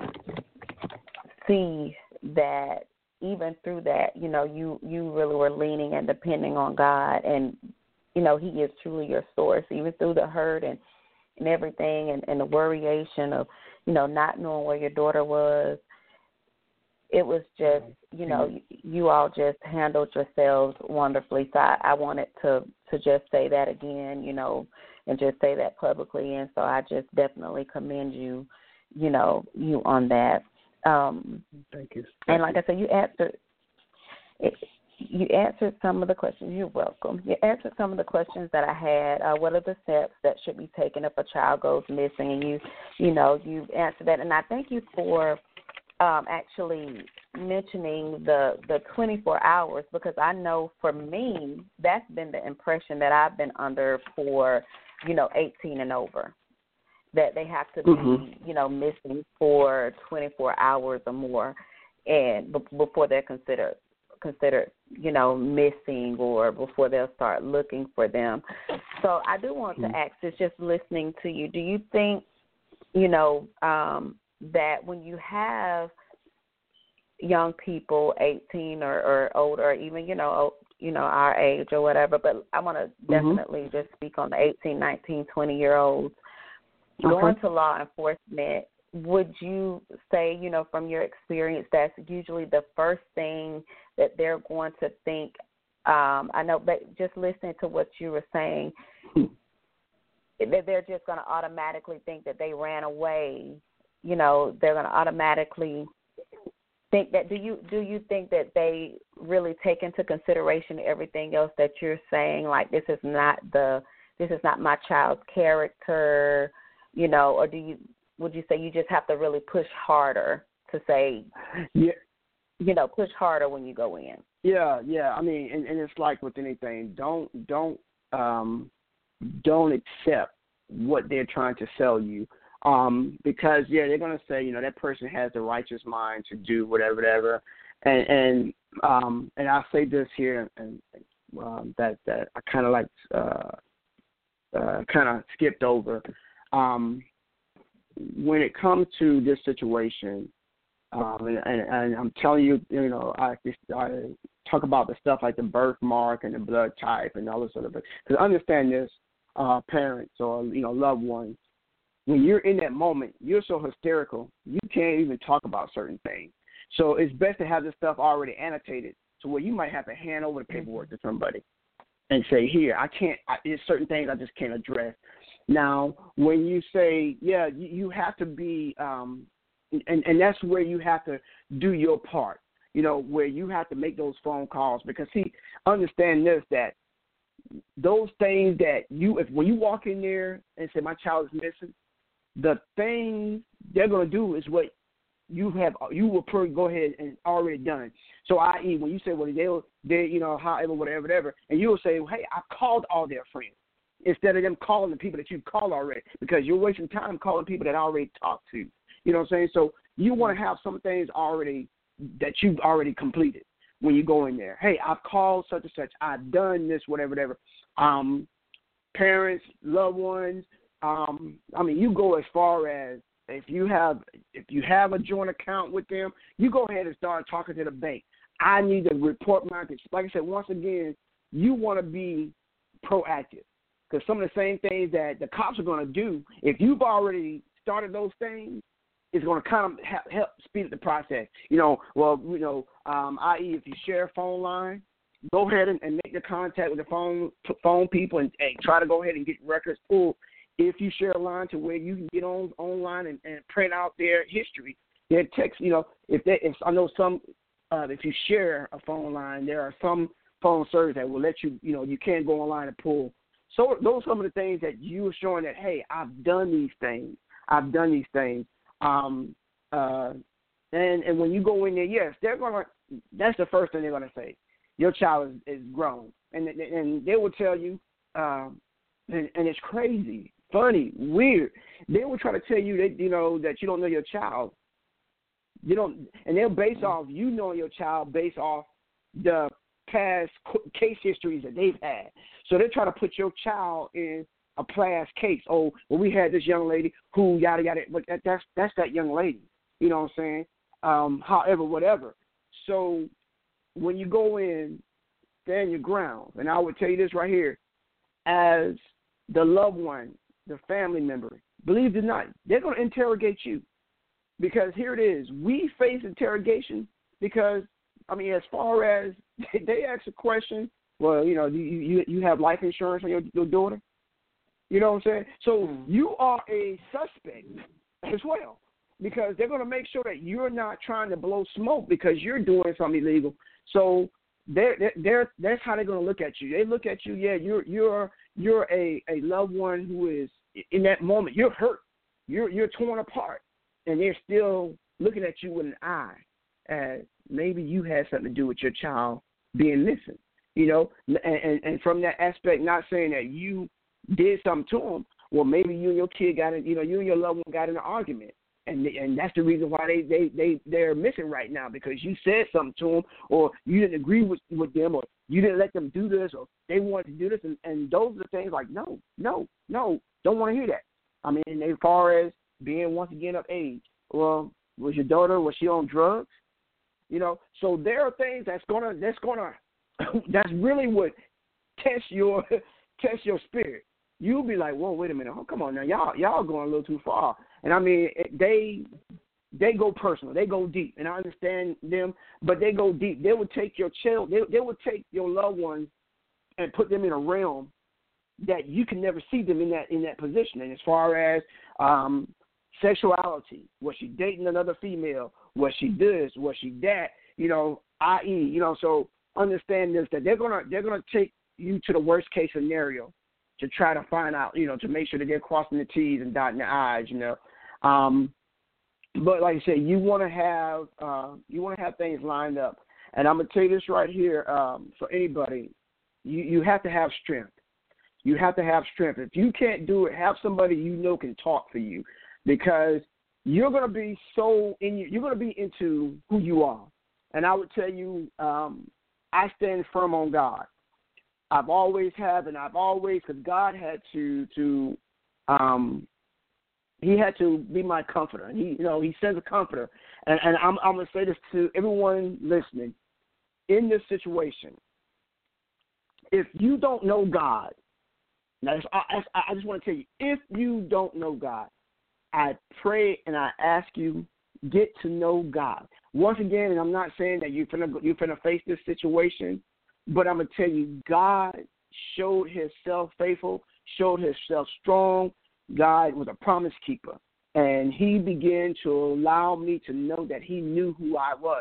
see that even through that, you know, you, you really were leaning and depending on God, and, you know, he is truly your source, even through the hurt and, and everything, and, and the worryation of, you know, not knowing where your daughter was. It was just, you know, you, you all just handled yourselves wonderfully. So I, I wanted to, to just say that again, you know, and just say that publicly. And so I just definitely commend you, you know, you on that. Um, Thank you. Thank and like you. I said, you answered it, you answered some of the questions. You're welcome. You answered some of the questions that I had. Uh, what are the steps that should be taken if a child goes missing? And you, you know, you answered that. And I thank you for um, actually mentioning the the twenty-four hours, because I know for me that's been the impression that I've been under for, you know, eighteen and over, that they have to be, mm-hmm. you know, missing for twenty-four hours or more, and b- before they're considered. considered, you know, missing, or before they'll start looking for them. So I do want to ask this, just listening to you, do you think, you know, um, that when you have young people, eighteen or, or older, or even, you know, you know, our age or whatever, but I want to mm-hmm. definitely just speak on the eighteen, nineteen, twenty-year-olds okay. going to law enforcement. Would you say, you know, from your experience, that's usually the first thing that they're going to think? Um, I know, but just listening to what you were saying, that they're just going to automatically think that they ran away. You know, they're going to automatically think that. Do you do you think that they really take into consideration everything else that you're saying? Like, this is not the this is not my child's character, you know, or do you? Would you say you just have to really push harder to say, yeah, you know, push harder when you go in? Yeah, yeah. I mean, and, and it's like with anything, don't don't um, don't accept what they're trying to sell you, um, because yeah, they're gonna say, you know, that person has the righteous mind to do whatever, whatever, and and um, and I'll say this here, and um, that that I kind of like uh, uh, kind of skipped over. Um, When it comes to this situation, um, and, and, and I'm telling you, you know, I, I talk about the stuff like the birthmark and the blood type and all this sort of thing. Because understand this, uh, parents or, you know, loved ones, when you're in that moment, you're so hysterical, you can't even talk about certain things. So it's best to have this stuff already annotated to where you might have to hand over the paperwork to somebody and say, here, I can't, I, there's certain things I just can't address. Now, when you say, yeah, you, you have to be, um, and, and that's where you have to do your part. you know, where you have to make those phone calls. Because, see, understand this, that those things that you, if when you walk in there and say, my child is missing, the things they're going to do is what you have, you will probably go ahead and already done. So, that is, when you say, well, they'll, they, you know, however, whatever, whatever, and you'll say, well, hey, I called all their friends instead of them calling the people that you've called already, because you're wasting time calling people that I already talked to. You know what I'm saying? So you want to have some things already that you've already completed when you go in there. Hey, I've called such and such. I've done this, whatever, whatever. Um, parents, loved ones. Um, I mean, you go as far as if you have if you have a joint account with them, you go ahead and start talking to the bank. I need to report my, like I said, once again, you want to be proactive, because some of the same things that the cops are going to do, if you've already started those things, it's going to kind of help, help speed up the process. You know, well, you know, um, that is, if you share a phone line, go ahead and, and make the contact with the phone phone people and, and try to go ahead and get records pulled. If you share a line to where you can get on online and, and print out their history, their text, you know, if they, if I know some, uh, if you share a phone line, there are some phone services that will let you, you know, you can't go online and pull. So those are some of the things that you are showing that, hey, I've done these things. I've done these things. Um, uh, and, and when you go in there, yes, they're going to, that's the first thing they're going to say. Your child is, is grown. And, and they will tell you, um, and, and it's crazy, funny, weird. They will try to tell you that, you know, that you don't know your child. You don't, and they'll base off you knowing your child based off the past case histories that they've had. So they're trying to put your child in a past case. Oh, well, we had this young lady who yada yada, but that, that's that's that young lady. You know what I'm saying? Um, however, whatever. So when you go in, stand your ground. And I would tell you this right here, as the loved one, the family member, believe it or not, they're going to interrogate you. Because here it is, we face interrogation because, I mean, as far as they ask a question, well, you know, you you, you have life insurance on your, your daughter? You know what I'm saying? So mm. you are a suspect as well, because they're going to make sure that you're not trying to blow smoke because you're doing something illegal. So they're, they're, they're, that's how they're going to look at you. They look at you, yeah, you're you're you're a, a loved one who is, in that moment, you're hurt. You're You're torn apart. And they're still looking at you with an eye as maybe you had something to do with your child being missing, you know. And, and, and from that aspect, not saying that you did something to them. Well, maybe you and your kid got in, you know, you and your loved one got in an argument, and and that's the reason why they they they they're missing right now, because you said something to them, or you didn't agree with with them, or you didn't let them do this, or they wanted to do this, and, and those are the things like no, no, no, don't want to hear that. I mean, as far as being once again of age, well, was your daughter, was she on drugs? You know, so there are things that's gonna that's gonna that's really what test your test your spirit. You'll be like, whoa, wait a minute, oh, come on now, y'all y'all going a little too far. And I mean, it, they they go personal, they go deep, and I understand them, but they go deep. They will take your child, they they will take your loved ones and put them in a realm that you can never see them in that in that position. And as far as um, sexuality, was she dating another female? Was she this? Was she that? You know, that is, you know. So understand this, that they're gonna they're gonna take you to the worst case scenario to try to find out, you know, to make sure that they're crossing the T's and dotting the I's, you know. Um, but like I said, you want to have uh, you want to have things lined up. And I'm gonna tell you this right here, um, for anybody, you you have to have strength. You have to have strength. If you can't do it, have somebody you know can talk for you, because you're going to be so in you, you're going to be into who you are. And I would tell you, um, I stand firm on God. I've always have, and I've always, because God had to to um, He had to be my comforter. He, you know, He sends a comforter, and, and I'm I'm going to say this to everyone listening in this situation. If you don't know God. Now, I, I just want to tell you, if you don't know God, I pray and I ask you, get to know God. Once again, and I'm not saying that you're finna, you're finna face this situation, but I'm going to tell you, God showed Himself faithful, showed Himself strong. God was a promise keeper, and He began to allow me to know that He knew who I was.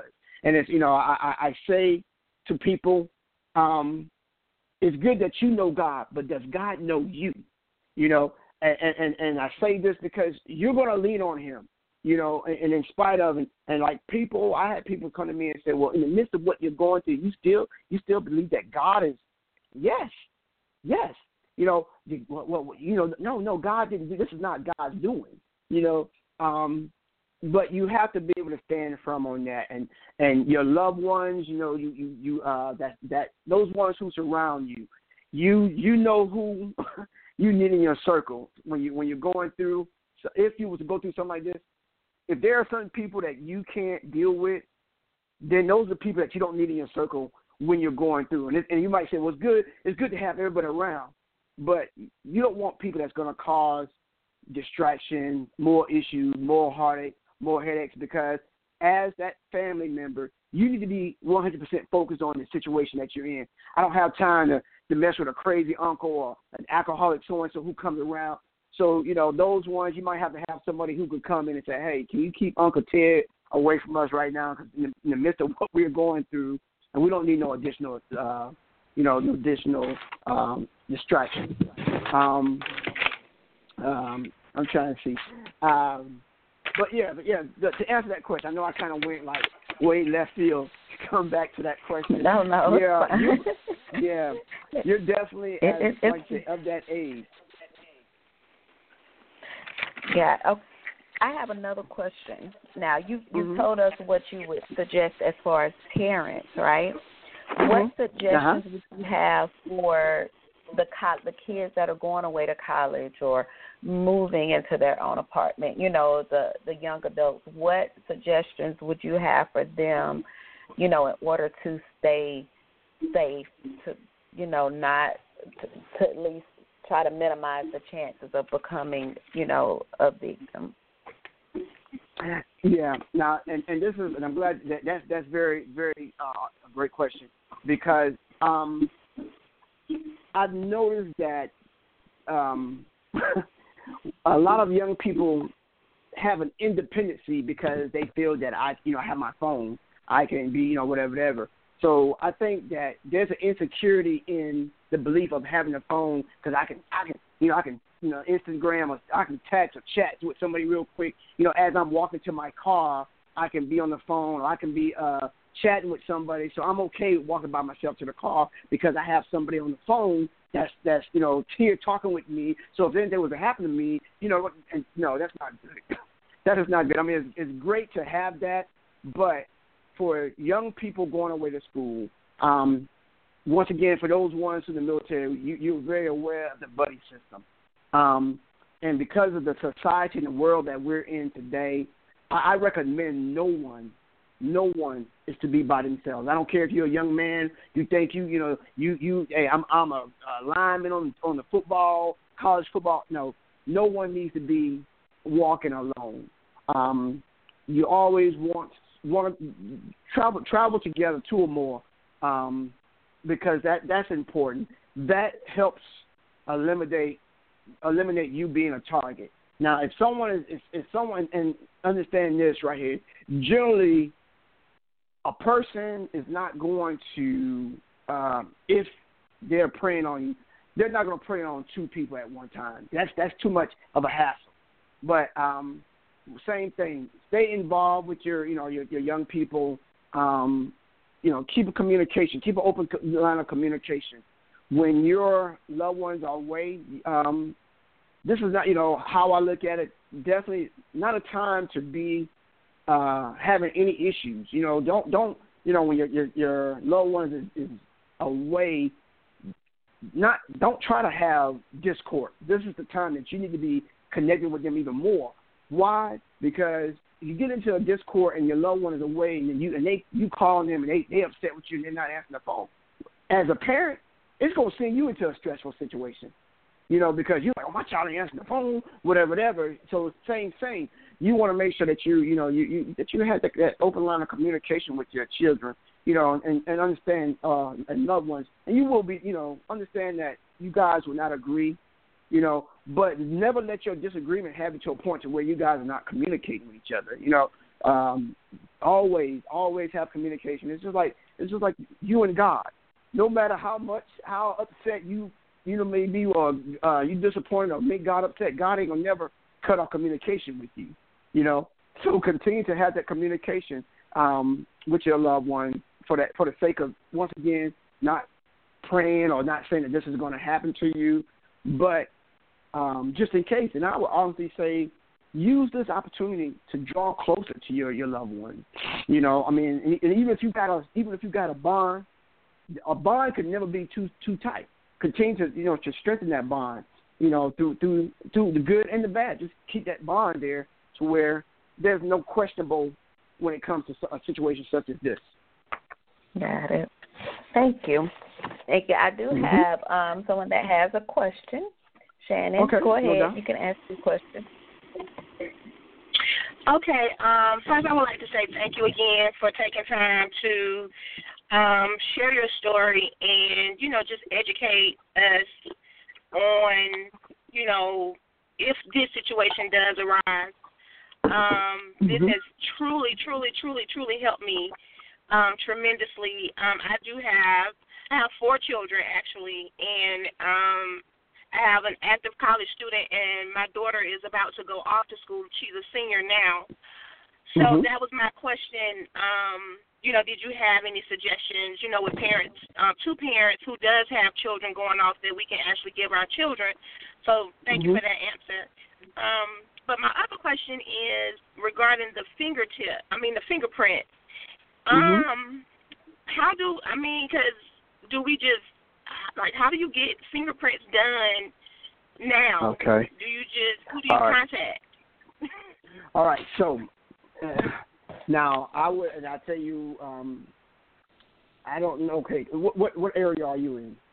And it's, you know, I, I, I say to people, um, it's good that you know God, but does God know you? You know, and, and, and I say this because you're going to lean on him, you know, and, and in spite of it. And like people, I had people come to me and say, well, in the midst of what you're going through, you still, you still believe that God is, yes, yes. You know, well, well, you know, no, no, God didn't do this. Is not God's doing, you know, um, but you have to be able to stand firm on that, and, and your loved ones, you know, you you, you uh, that that those ones who surround you, you you know who you need in your circle when you when you're going through. So if you was to go through something like this, if there are certain people that you can't deal with, then those are people that you don't need in your circle when you're going through. And, it, and you might say, well, it's good, it's good to have everybody around, but you don't want people that's going to cause distraction, more issues, more heartache, more headaches, because as that family member, you need to be one hundred percent focused on the situation that you're in. I don't have time to, to mess with a crazy uncle or an alcoholic so-and-so who comes around. So, you know, those ones, you might have to have somebody who could come in and say, hey, can you keep Uncle Ted away from us right now? Because in the, in the midst of what we're going through, and we don't need no additional, uh, you know, no additional um, distraction. Um, um, I'm trying to see. Um, but, yeah, but yeah. The, to answer that question, I know I kind of went, like, way left field to come back to that question. No, no. Yeah, you, yeah. You're definitely, it, as, it, like say, of that age. Yeah. Okay. I have another question. Now, you you mm-hmm. told us what you would suggest as far as parents, right? Mm-hmm. What suggestions uh-huh. would you have for the co- the kids that are going away to college or moving into their own apartment? You know, the the young adults. What suggestions would you have for them? You know, in order to stay safe, to you know, not to, to at least try to minimize the chances of becoming, you know, a victim. Yeah. Now, and, and this is, and I'm glad that that's that's very very uh, a great question, because um, I've noticed that um, a lot of young people have an independency because they feel that I, you know, I have my phone, I can be, you know, whatever, whatever. So I think that there's an insecurity in the belief of having a phone, because I can, I can, you know, I can, you know, Instagram or I can text or chat with somebody real quick. You know, as I'm walking to my car, I can be on the phone or I can be uh, chatting with somebody. So I'm okay walking by myself to the car because I have somebody on the phone that's that's you know here talking with me. So if anything was to happen to me, you know, and no, that's not good. That is not good. I mean, it's, it's great to have that, but for young people going away to school, um, once again, for those ones in the military, you, you're very aware of the buddy system. Um, and because of the society and the world that we're in today, I, I recommend no one, no one is to be by themselves. I don't care if you're a young man, you think you, you know, you, you, hey, I'm, I'm a, a lineman on, on the football, college football. No, no one needs to be walking alone. Um, you always want want to travel travel together, two or more, um, because that that's important. That helps eliminate eliminate you being a target. Now, if someone is if, if someone and understand this right here, generally, a person is not going to um, if they're preying on you, they're not going to prey on two people at one time. That's that's too much of a hassle. But um, same thing. Stay involved with your, you know, your, your young people. Um, you know, keep a communication. Keep an open line of communication. When your loved ones are away, um, this is not, you know, how I look at it. Definitely not a time to be uh, having any issues. You know, don't don't you know when your your, your loved ones is, is away. Not don't try to have discord. This is the time that you need to be connected with them even more. Why? Because you get into a discord and your loved one is away, and you and they you call them and they they upset with you and they're not answering the phone. As a parent, it's gonna send you into a stressful situation, you know, because you're like, oh, my child ain't answering the phone, whatever, whatever. So same thing. You want to make sure that you you know you, you that you have that, that open line of communication with your children, you know, and, and understand uh, and loved ones, and you will be, you know, understand that you guys will not agree. You know, but never let your disagreement have it to a point to where you guys are not communicating with each other. You know, Um, always, always have communication. It's just like it's just like you and God. No matter how much, how upset you you know may be, or uh, you disappointed, or make God upset, God ain't gonna never cut off communication with you. You know, so continue to have that communication um, with your loved one for that for the sake of, once again, not praying or not saying that this is going to happen to you, but um, just in case. And I would honestly say, use this opportunity to draw closer to your, your loved one. You know, I mean, and, and even if you got a even if you got a bond, a bond could never be too too tight. Continue to you know to strengthen that bond. You know, through through through the good and the bad. Just keep that bond there to where there's no questionable when it comes to a situation such as this. Got it. Thank you. Thank you. I do mm-hmm. have um, someone that has a question. Shannon, okay, go ahead. No you can ask your question. Okay. Um, first, I would like to say thank you again for taking time to um, share your story and, you know, just educate us on, you know, if this situation does arise. Um, this mm-hmm. has truly, truly, truly, truly helped me um, tremendously. Um, I do have, I have four children actually, and um, I have an active college student, and my daughter is about to go off to school. She's a senior now. So mm-hmm. that was my question. Um, you know, did you have any suggestions, you know, with parents, um, two parents who does have children going off that we can actually give our children? So thank mm-hmm. you for that answer. Um, but my other question is regarding the fingertip, I mean the fingerprint. Mm-hmm. Um, how do, I mean, because do we just, like, how do you get fingerprints done now? Okay. Do you just, who do you All right. contact? All right, so uh, now I would, and I tell you, um, I don't know. Okay, what, what what area are you in?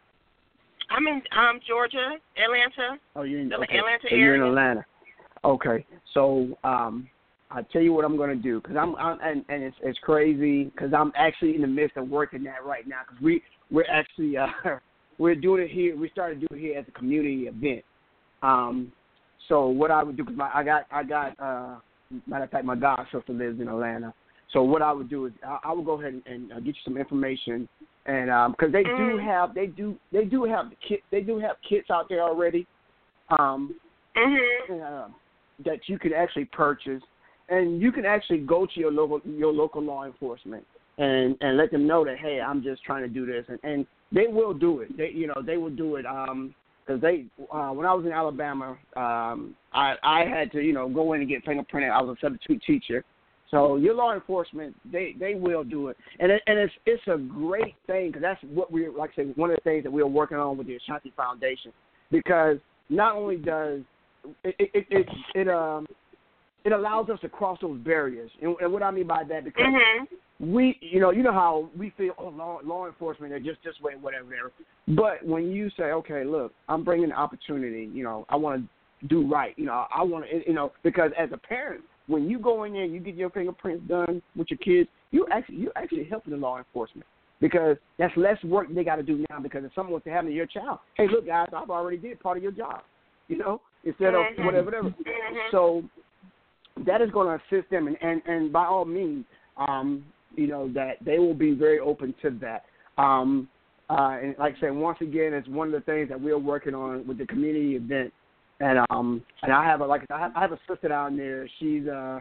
I'm in um, Georgia, Atlanta. Oh, you're in the okay. Atlanta so area. You're in Atlanta. Okay, so um, I tell you what I'm going to do, because I'm, I'm and, and it's it's crazy because I'm actually in the midst of working that right now, because we we're actually uh, we're doing it here. We started doing it here as a community event. Um, so what I would do, because I got I got uh, matter of fact, my god sister lives in Atlanta. So what I would do is I, I would go ahead and, and uh, get you some information, and because um, they mm. do have they do they do have the kit they do have kits out there already. Um, mm-hmm. uh, that you can actually purchase, and you can actually go to your local your local law enforcement and, and let them know that, hey, I'm just trying to do this, and, and they will do it. They you know they will do it um because they uh, when I was in Alabama, um, I I had to you know go in and get fingerprinted. I was a substitute teacher, so your law enforcement they, they will do it, and it, and it's it's a great thing, because that's what we like I said, one of the things that we are working on with the Ashanti Foundation, because not only does It it it, it um it allows us to cross those barriers, and, and what I mean by that, because mm-hmm. we you know you know how we feel, oh, law law enforcement, they're just this way, whatever, whatever. But when you say, okay, look, I'm bringing an opportunity, you know, I want to do right, you know, I want to, you know, because as a parent, when you go in there, you get your fingerprints done with your kids, you actually you actually helping the law enforcement, because that's less work they got to do now. Because if something was to happen to your child, hey, look, guys, I've already did part of your job, you know. Instead of mm-hmm. whatever, whatever. Mm-hmm. So that is going to assist them, and, and, and by all means, um, you know, that they will be very open to that. Um, uh, and like I said, once again, it's one of the things that we're working on with the community event. And um, and I have a like I have, I have a sister down there. She's uh,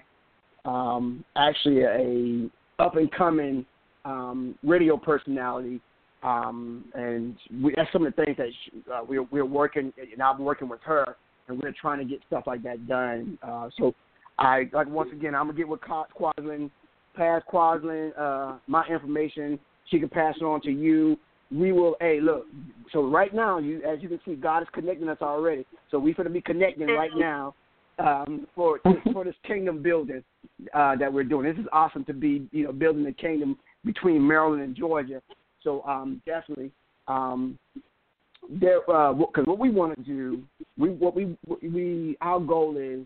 um, actually a up and coming um, radio personality. Um, and we, that's some of the things that she, uh, we're we're working, and I'm working with her. And we're trying to get stuff like that done. Uh, so, I like once again, I'm gonna get with Quaslin, pass Quaslin uh, my information. She can pass it on to you. We will. Hey, look. So right now, you as you can see, God is connecting us already. So we're gonna be connecting right now um, for for this kingdom building uh, that we're doing. This is awesome to be, you know, building the kingdom between Maryland and Georgia. So um, definitely. Um, There, because uh, what we want to do, we what we we our goal is,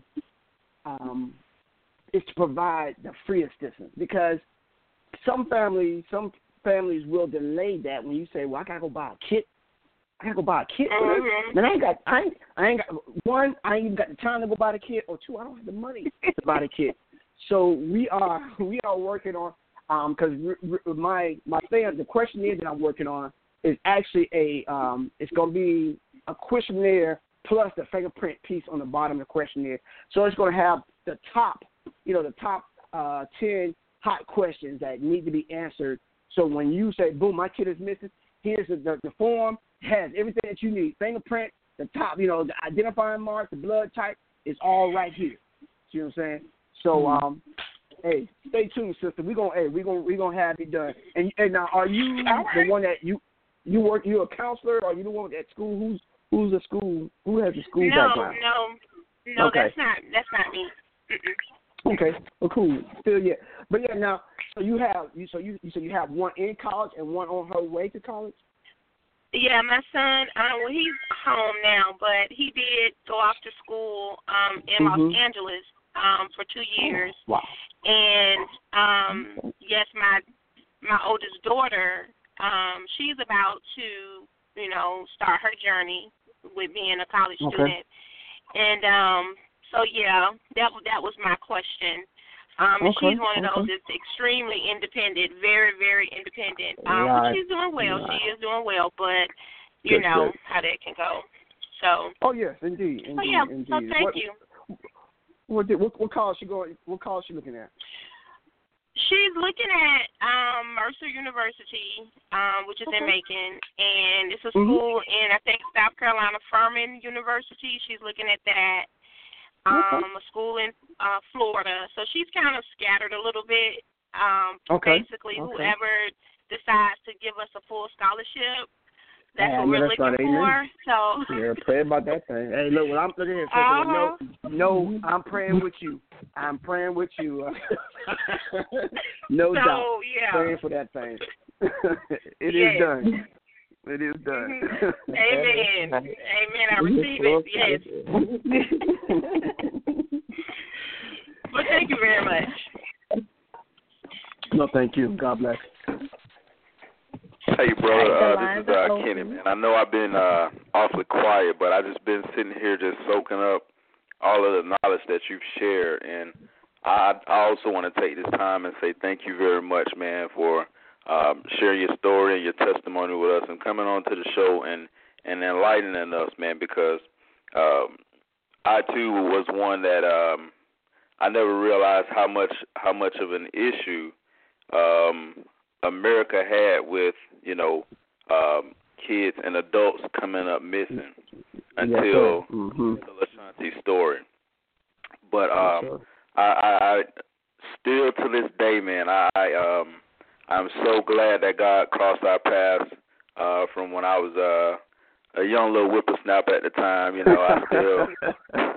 um, is to provide the free assistance, because some families some families will delay that when you say, well, I gotta go buy a kit, I gotta go buy a kit for this. Mm-hmm. Man, I ain't got I ain't I ain't got one, I ain't even got the time to go buy the kit, or two, I don't have the money to buy the kit. So we are we are working on um because my my thing the questionnaire that I'm working on is actually a um it's going to be a questionnaire plus the fingerprint piece on the bottom of the questionnaire. So it's going to have the top you know the top uh, ten hot questions that need to be answered. So when you say, boom, my kid is missing, here's the, the, the form, has everything that you need. Fingerprint, the top, you know, the identifying mark, the blood type, is all right here. See what I'm saying? So, um, hey, stay tuned, sister. We're gonna, hey, we're gonna, we gonna have it done. And, and now, are you the one that you, you work? You a counselor, or are you the one at school? Who's, who's the school? Who has the school no, background? No, no, okay. that's not, that's not me. Mm-mm. Okay, well, cool. Still, yeah, but yeah. Now, so you have you so you so you have one in college and one on her way to college. Yeah, my son. Um, well, he's home now, but he did go off to school um, in mm-hmm. Los Angeles um, for two years. Oh, wow. And um, yes, my my oldest daughter, um, she's about to, you know, start her journey with being a college okay. student, and um. So, yeah, that that was my question. Um, and okay, she's one of okay. those that's extremely independent, very, very independent. Um, right. But she's doing well. Right. She is doing well, but you good, know good. how that can go. So. Oh, yes, indeed. indeed So, yeah, indeed. so thank what, you. What, what, what college she going? What college she looking at? She's looking at um, Mercer University, um, which is okay. in Macon, and it's a mm-hmm. school in, I think, South Carolina, Furman University. She's looking at that. Um, okay. a school in uh, Florida. So she's kind of scattered a little bit. Um, okay. Basically, okay. whoever decides to give us a full scholarship, that's yeah, what we're that's looking right. for. So yeah, pray about that thing. Hey, look, well, I'm looking here. uh-huh. No, no, I'm praying with you. I'm praying with you. no so, doubt. Yeah. Praying for that thing. It yes. is done. It is done. Mm-hmm. Amen. Amen. I receive it. Yes. Well, thank you very much. No, thank you. God bless. Hey, brother, uh, this is uh, Kenny, man. I know I've been uh, awfully quiet, but I've just been sitting here just soaking up all of the knowledge that you've shared. And I, I also want to take this time and say thank you very much, man, for Um, sharing your story and your testimony with us and coming on to the show and, and enlightening us, man, because um, I, too, was one that um, I never realized how much how much of an issue um, America had with, you know, um, kids and adults coming up missing until yes, mm-hmm. the Ashanti story. But um, yes, I, I, I still to this day, man, I, I um, I'm so glad that God crossed our paths uh, from when I was uh, a young little whippersnapper at the time. You know, I still,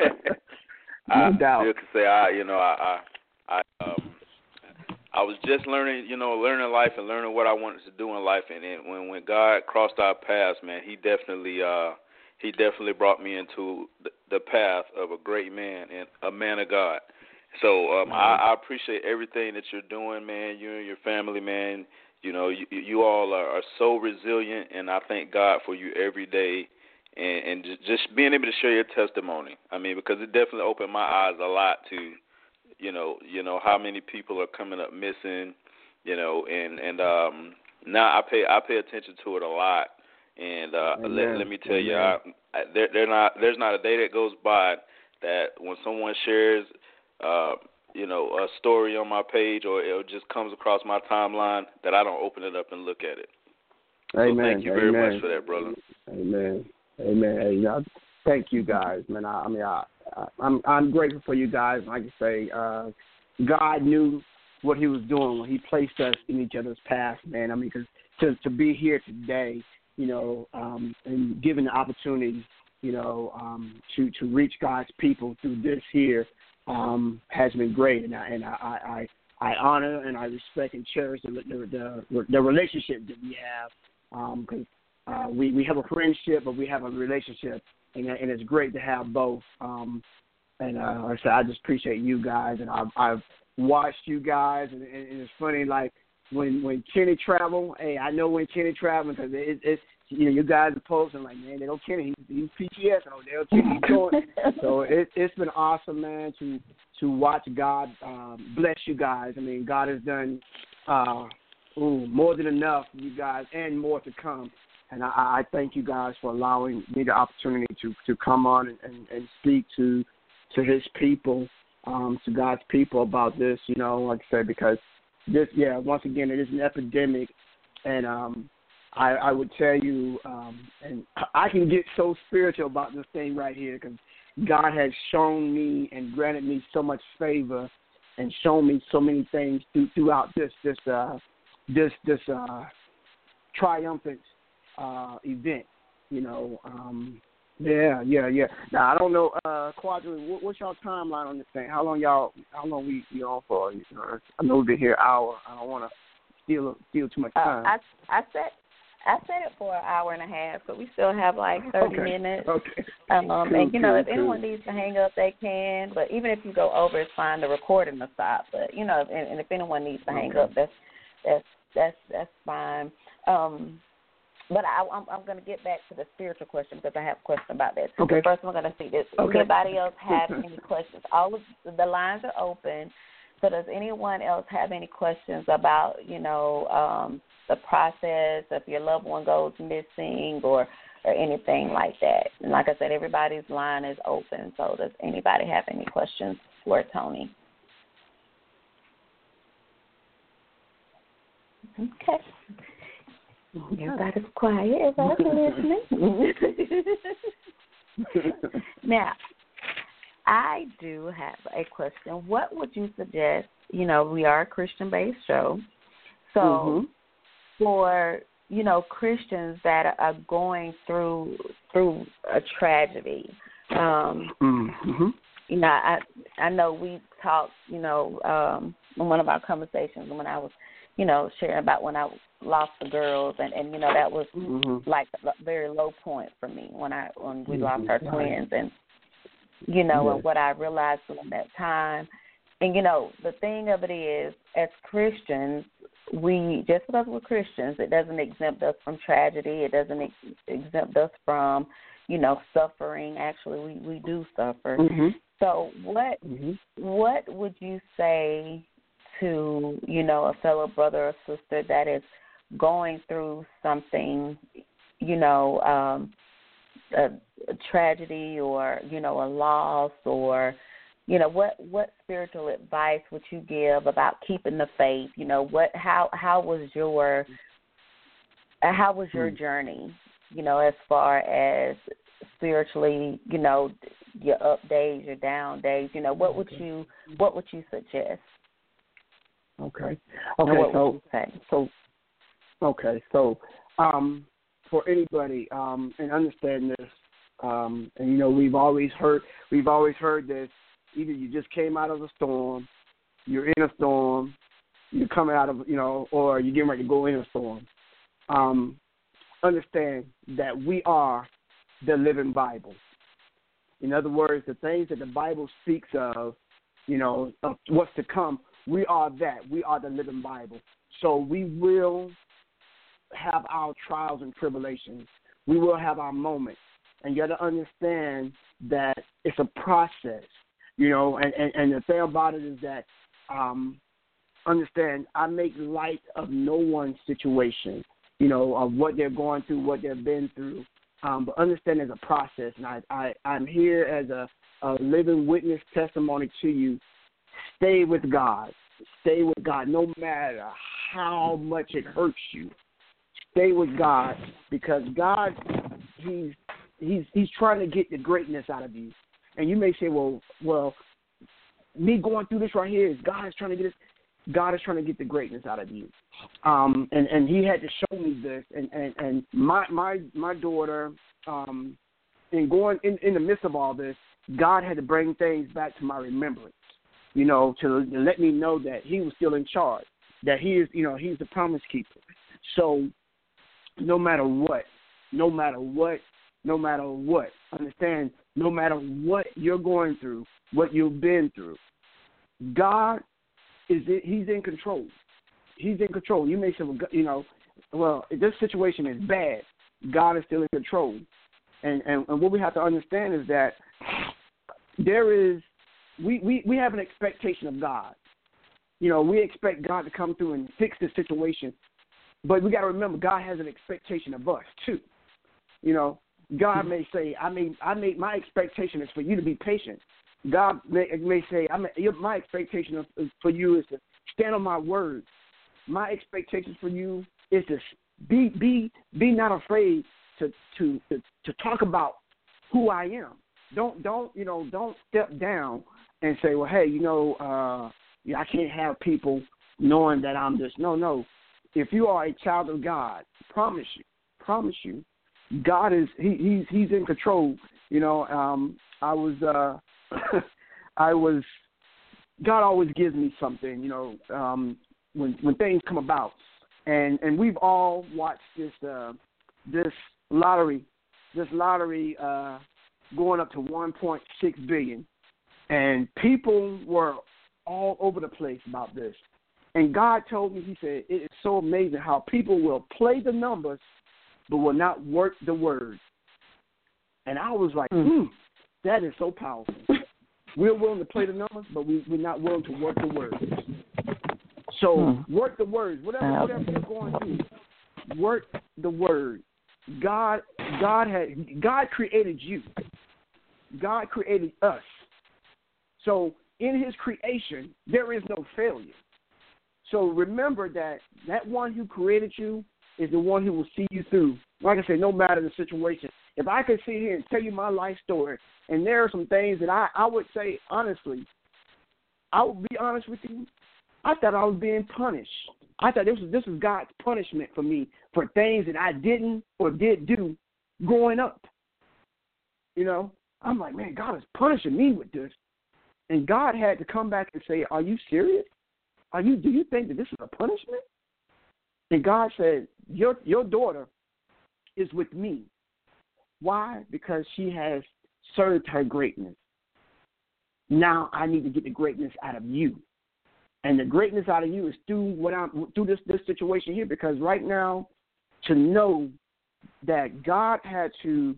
I no doubt. still can say I, you know, I, I, I, um, I was just learning, you know, learning life and learning what I wanted to do in life. And then when when God crossed our paths, man, He definitely, uh, He definitely brought me into the, the path of a great man and a man of God. So um, mm-hmm. I, I appreciate everything that you're doing, man. You and your family, man. You know, you, you all are, are so resilient, and I thank God for you every day, and, and just, just being able to share your testimony. I mean, because it definitely opened my eyes a lot to, you know, you know how many people are coming up missing, you know, and and um, now I pay I pay attention to it a lot, and uh, let, let me tell Amen. you, I, I, there, they're not there's not a day that goes by that when someone shares. Uh, you know, a story on my page or it just comes across my timeline that I don't open it up and look at it. Amen. So thank you very Amen. much for that, brother. Amen. Amen. Hey, you know, thank you guys, man. I, I mean, I, I, I'm I'm grateful for you guys. Like I say, uh, God knew what He was doing when He placed us in each other's path, man. I mean, because to to be here today, you know, um, and given the opportunity, you know, um, to to reach God's people through this here. Um, has been great, and I and I, I, I honor and I respect and cherish the the, the, the relationship that we have, because um, uh, we we have a friendship, but we have a relationship, and, and it's great to have both. Um, and uh, like I said, I just appreciate you guys, and I've, I've watched you guys, and, and it's funny, like when when Kenny travel, hey, I know when Kenny traveling because it, it's. You know, you guys are posting like, man, they don't Kenny. He's, he's P T S. Oh, they'll Kenny. He's going. So it, it's been awesome, man, to to watch God um, bless you guys. I mean, God has done uh, ooh, more than enough, you guys, and more to come. And I, I thank you guys for allowing me the opportunity to, to come on and, and, and speak to to His people, um, to God's people about this. You know, like I said, because this, yeah, once again, it is an epidemic, and um, I, I would tell you, um, and I can get so spiritual about this thing right here because God has shown me and granted me so much favor and shown me so many things through, throughout this this uh, this this uh, triumphant uh, event. You know, um, yeah, yeah, yeah. Now I don't know, uh, Quadrant, what, what's y'all timeline on this thing? How long y'all? How long we you on for? You know, I know we've been here an hour. I don't want to steal steal too much time. Uh, I I said. I set it for an hour and a half, so we still have like thirty okay. minutes. Okay. Um, cool, and you know, cool, if anyone cool. needs to hang up, they can. But even if you go over, it's fine. The recording will stop. But you know, if, and, and if anyone needs to hang okay. up, that's that's that's that's fine. Um, but I, I'm I'm going to get back to the spiritual question because I have a question about that. Okay. First, I'm going to see this. Okay. Anybody else have any questions? All of the lines are open. So does anyone else have any questions about you know? Um, the process if your loved one goes missing or, or anything like that. And like I said, everybody's line is open. So does anybody have any questions for Tony? Okay. Everybody's quiet. Everybody's listening. Now, I do have a question. What would you suggest? You know, we are a Christian-based show. So, mm-hmm. for, you know, Christians that are going through through a tragedy. Um, mm-hmm. You know, I I know we talked, you know, um, in one of our conversations when I was, you know, sharing about when I lost the girls, and, and you know, that was mm-hmm. like a very low point for me when I when we mm-hmm. lost our twins, and you know, yes. and what I realized during that time. And, you know, the thing of it is, as Christians, we, just because we're Christians, it doesn't exempt us from tragedy. It doesn't ex- exempt us from, you know, suffering. Actually, we, we do suffer. Mm-hmm. So what mm-hmm. what would you say to, you know, a fellow brother or sister that is going through something, you know, um, a, a tragedy or, you know, a loss or, you know, what, what spiritual advice would you give about keeping the faith? You know, what how how was your how was your journey, you know, as far as spiritually, you know, your up days, your down days, you know, what would you what would you suggest? Okay. And Okay, what so would you say? so okay, so um for anybody, um, and understand this, um, and you know, we've always heard we've always heard this. Either you just came out of a storm, you're in a storm, you're coming out of, you know, or you're getting ready to go in a storm. Um, understand that we are the living Bible. In other words, the things that the Bible speaks of, you know, of what's to come, we are that. We are the living Bible. So we will have our trials and tribulations. We will have our moments. And you got to understand that it's a process. You know, and, and, and the thing about it is that, um, understand, I make light of no one's situation, you know, of what they're going through, what they've been through. Um, but understand there's a process, and I, I, I'm here as a, a living witness testimony to you. Stay with God. Stay with God no matter how much it hurts you. Stay with God because God, he's, he's, he's trying to get the greatness out of you. And you may say, well, well, me going through this right here is God is trying to get this. God is trying to get the greatness out of you. Um, and, and he had to show me this. And, and, and my my my daughter, um, in going in, in the midst of all this, God had to bring things back to my remembrance, you know, to, to let me know that he was still in charge, that he is, you know, he's the promise keeper. So no matter what, no matter what, no matter what, understand, no matter what you're going through, what you've been through, God is in, he's in control. He's in control. You may say, well, you know, well, if this situation is bad, God is still in control. And, and, and what we have to understand is that there is we, we, we have an expectation of God. You know, we expect God to come through and fix the situation. But we got to remember, God has an expectation of us, too. You know, God may say, I mean, I may, my expectation is for you to be patient. God may, may say, I mean, my expectation of, for you is to stand on my word. My expectation for you is to be be be not afraid to to to, to talk about who I am. Don't don't you know don't step down and say, well, hey, you know, uh, yeah, I can't have people knowing that I'm this. No, no. If you are a child of God, promise you, promise you, God is he, he's he's in control. You know, um, I was uh, I was God always gives me something. You know, um, when when things come about, and and we've all watched this uh, this lottery, this lottery uh, going up to one point six billion, and people were all over the place about this. And God told me, he said, it is so amazing how people will play the numbers but will not work the word. And I was like, mm, that is so powerful. We're willing to play the numbers, but we, we're not willing to work the words. So mm. work the words. Whatever, whatever you're going through, work the word. God, God had, God created you. God created us. So in his creation, there is no failure. So remember that that one who created you is the one who will see you through. Like I said, no matter the situation. If I could sit here and tell you my life story, and there are some things that I, I would say, honestly, I would be honest with you, I thought I was being punished. I thought this was, this was God's punishment for me for things that I didn't or did do growing up. You know, I'm like, man, God is punishing me with this. And God had to come back and say, are you serious? Are you? Do you think that this is a punishment? And God said, your your daughter is with me. Why? Because she has served her greatness. Now I need to get the greatness out of you. And the greatness out of you is through what I'm through this, this situation here, because right now, to know that God had to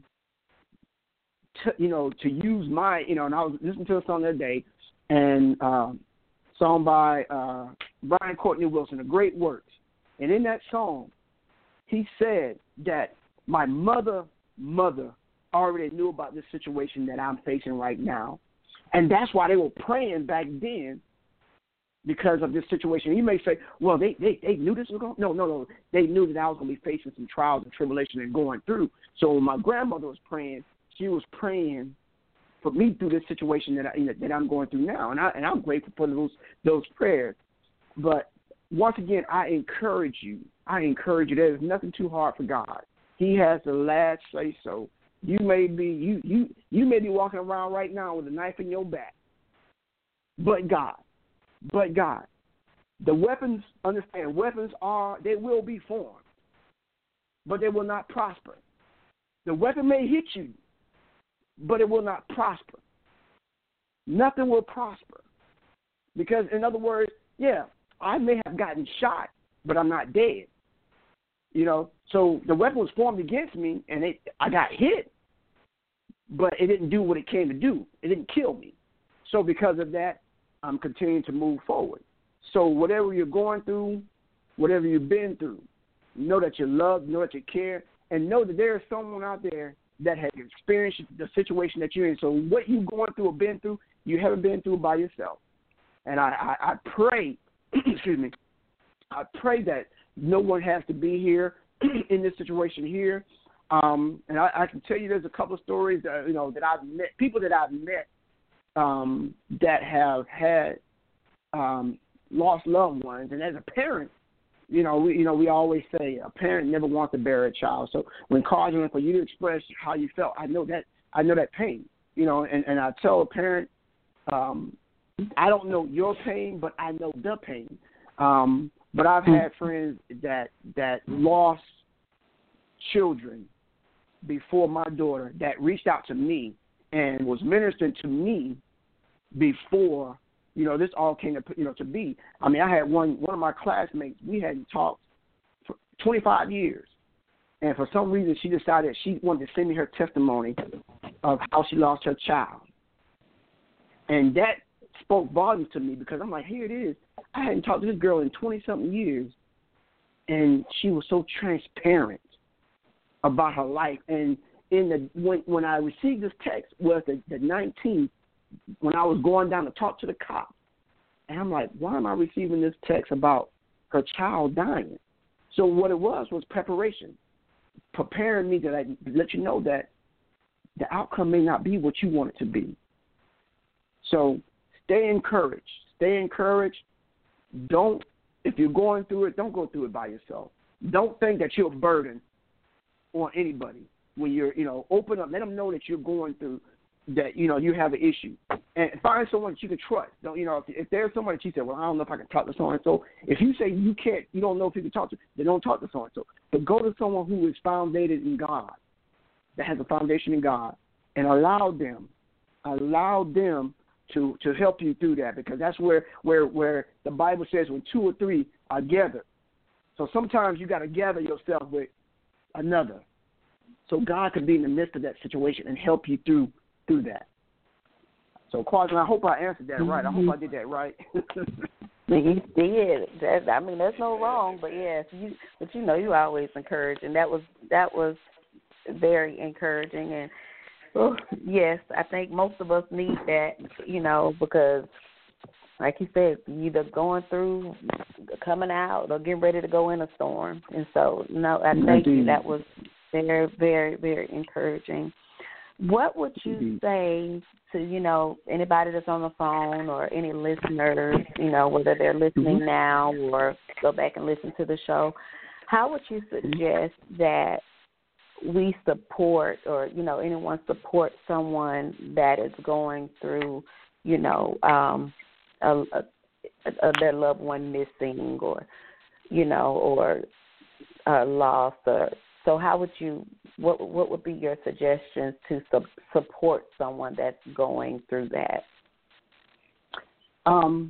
To, you know, to use my, you know, and I was listening to a song the other day, and um, song by uh, Brian Courtney Wilson, A Great Works. And in that song, he said that my mother, mother already knew about this situation that I'm facing right now. And that's why they were praying back then because of this situation. You may say, well, they, they, they knew this was going to, no, no, no. They knew that I was going to be facing some trials and tribulation and going through. So when my grandmother was praying, she was praying for me through this situation that I, that I'm going through now, and I and I'm grateful for those those prayers. But once again, I encourage you. I encourage you. There is nothing too hard for God. He has the last say so. You may be you you you may be walking around right now with a knife in your back, but God, but God, the weapons. Understand, weapons are they will be formed, but they will not prosper. The weapon may hit you, but it will not prosper. Nothing will prosper. Because, in other words, yeah, I may have gotten shot, but I'm not dead. You know, so the weapon was formed against me, and it, I got hit, but it didn't do what it came to do. It didn't kill me. So because of that, I'm continuing to move forward. So whatever you're going through, whatever you've been through, know that you love, know that you care, and know that there is someone out there that has experienced the situation that you're in. So what you're going through or been through, you haven't been through by yourself. And I, I, I pray, excuse me, I pray that no one has to be here in this situation here. Um, and I, I can tell you there's a couple of stories that, you know, that I've met, people that I've met um, that have had um, lost loved ones. And as a parent, You know, we you know we always say a parent never wants to bury a child. So when calling for you to express how you felt, I know that I know that pain. You know, and, and I tell a parent, um, I don't know your pain, but I know the pain. Um, but I've had friends that that lost children before my daughter that reached out to me and was ministering to me before. You know, this all came to, you know, to be. I mean, I had one one of my classmates, we hadn't talked for twenty-five years. And for some reason, she decided she wanted to send me her testimony of how she lost her child. And that spoke volumes to me because I'm like, here it is. I hadn't talked to this girl in twenty-something years, and she was so transparent about her life. And in the when when I received this text was the, the nineteenth, when I was going down to talk to the cop, and I'm like, why am I receiving this text about her child dying? So what it was was preparation, preparing me to like, let you know that the outcome may not be what you want it to be. So stay encouraged. Stay encouraged. Don't, if you're going through it, don't go through it by yourself. Don't think that you're a burden on anybody. When you're, you know, open up, let them know that you're going through, that, you know, you have an issue. And find someone that you can trust. Don't, you know, if, if there's someone that you say, well, I don't know if I can talk to so-and-so. If you say you can't, you don't know if you can talk to, then don't talk to so-and-so. But go to someone who is founded in God, that has a foundation in God, and allow them, allow them to, to help you through that, because that's where, where, where the Bible says when two or three are gathered. So sometimes you got to gather yourself with another. So God can be in the midst of that situation and help you through through that. So, Quadrant, I hope I answered that right. I hope I did that right. You did. That, I mean, there's no wrong, but yes, you. But you know, you always encourage, and that was that was very encouraging. And oh, yes, I think most of us need that, you know, because, like you said, you're either going through, coming out, or getting ready to go in a storm. And so, no, I thank you. That was very, very, very encouraging. What would you say to, you know, anybody that's on the phone or any listeners, you know, whether they're listening mm-hmm. now or go back and listen to the show, how would you suggest that we support, or, you know, anyone support someone that is going through, you know, um, a, a, a, their loved one missing, or, you know, or uh, lost, or so how would you, what what would be your suggestions to su- support someone that's going through that? Um,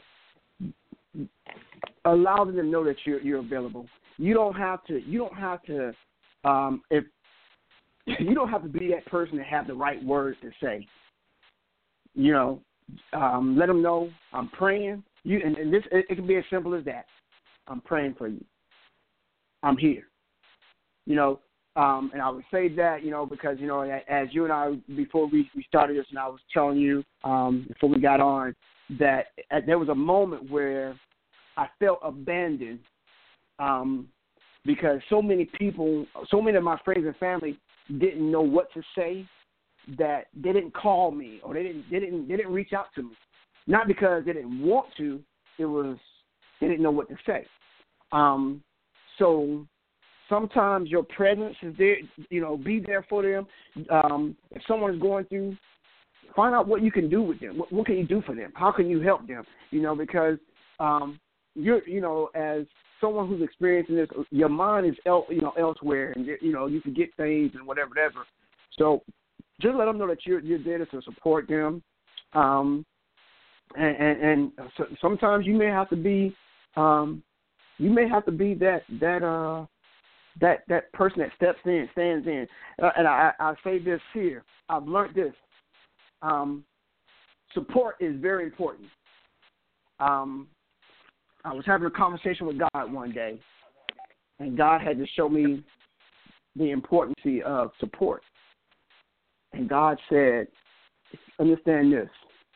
allow them to know that you're you're available. You don't have to. You don't have to. Um, if you don't have to be that person to have the right words to say. You know, um, let them know I'm praying. You and, and this it, it can be as simple as that. I'm praying for you. I'm here. You know, um, and I would say that, you know, because, you know, as you and I, before we, we started this, and I was telling you um, before we got on, that at, there was a moment where I felt abandoned um, because so many people, so many of my friends and family didn't know what to say, that they didn't call me, or they didn't, they didn't, they didn't reach out to me. Not because they didn't want to, it was they didn't know what to say. Um, so sometimes your presence is there, you know, be there for them. Um, if someone is going through, find out what you can do with them. What, what can you do for them? How can you help them? You know, because um, you're, you know, as someone who's experiencing this, your mind is, el- you know, elsewhere, and you know, you forget things and whatever, whatever. So just let them know that you're you're there to support them. Um, and and, and so sometimes you may have to be, um, you may have to be that that uh. That that person that steps in, stands in. Uh, and I, I say this here. I've learned this. Um, support is very important. Um, I was having a conversation with God one day, and God had to show me the importance of support. And God said, understand this.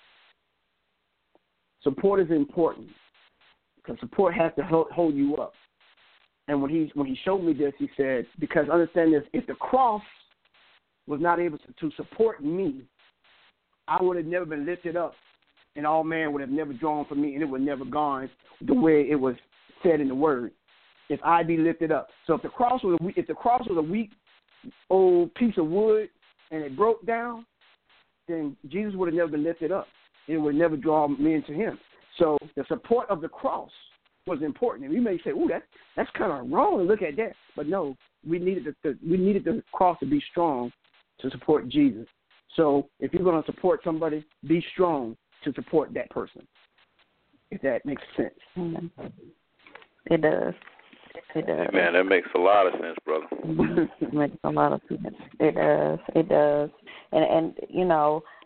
Support is important because support has to hold, hold you up. And when he when he showed me this, he said, because understand this, if the cross was not able to, to support me, I would have never been lifted up, and all man would have never drawn from me, and it would never gone the way it was said in the word. If I be lifted up. So if the cross was a, if the cross was a weak old piece of wood and it broke down, then Jesus would have never been lifted up. It would never draw men to him. So the support of the cross was important. And you may say, "Ooh, that that's kind of wrong to look at that," but no, we needed the, the we needed the cross to be strong to support Jesus. So if you're going to support somebody, be strong to support that person. If that makes sense. Mm-hmm. It does. It does. Man, that makes a lot of sense, brother. It makes a lot of sense. It does. It does. And and you know,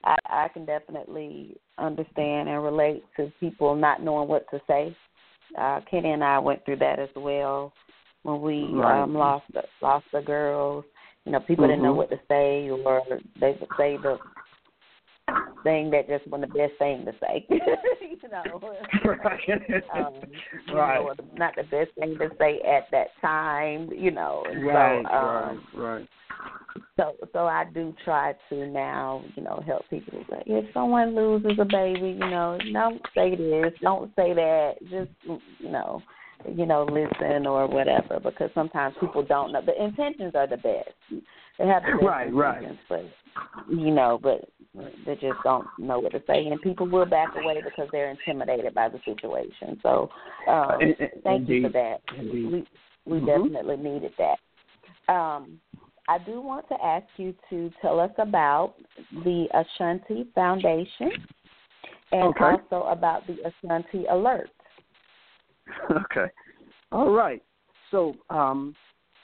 I, I can definitely understand and relate to people not knowing what to say. Uh, Kenny and I went through that as well when we right. um, lost the, lost the girls. You know, people mm-hmm. didn't know what to say, or they would say the thing that just wasn't the best thing to say. you know, right. um, you right. know, not the best thing to say at that time. You know, and right, so um, right, right. So, so I do try to now, you know, help people. Say, if someone loses a baby, you know, don't say this, don't say that. Just, you know, you know, listen or whatever, because sometimes people don't know. The intentions are the best. They have the best right, intentions, right. but you know, but they just don't know what to say, and people will back away because they're intimidated by the situation. So, um, in, in, thank indeed. you for that. Indeed. We we mm-hmm. definitely needed that. Um, I do want to ask you to tell us about the Ashanti Foundation and okay. also about the Ashanti Alert. Okay. All right. So um,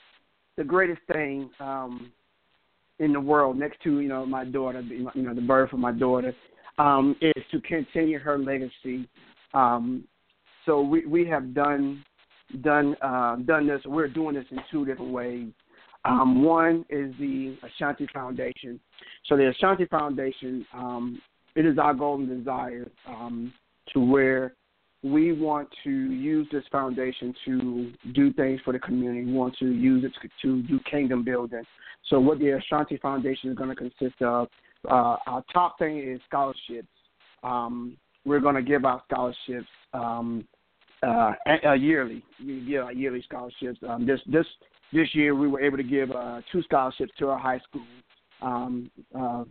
the greatest thing um, in the world, next to, you know, my daughter, you know, the birth of my daughter, um, is to continue her legacy. Um, so we, we have done done uh, done this. We're doing this in two different ways. Um, one is the Ashanti Foundation. So the Ashanti Foundation, um, it is our goal and desire um, to where we want to use this foundation to do things for the community. We want to use it to, to do kingdom building. So what the Ashanti Foundation is going to consist of, uh, our top thing is scholarships. Um, we're going to give out scholarships um, uh, uh, yearly. We give out yearly scholarships. Um, this this This year, we were able to give uh, two scholarships to our high school, um, uh,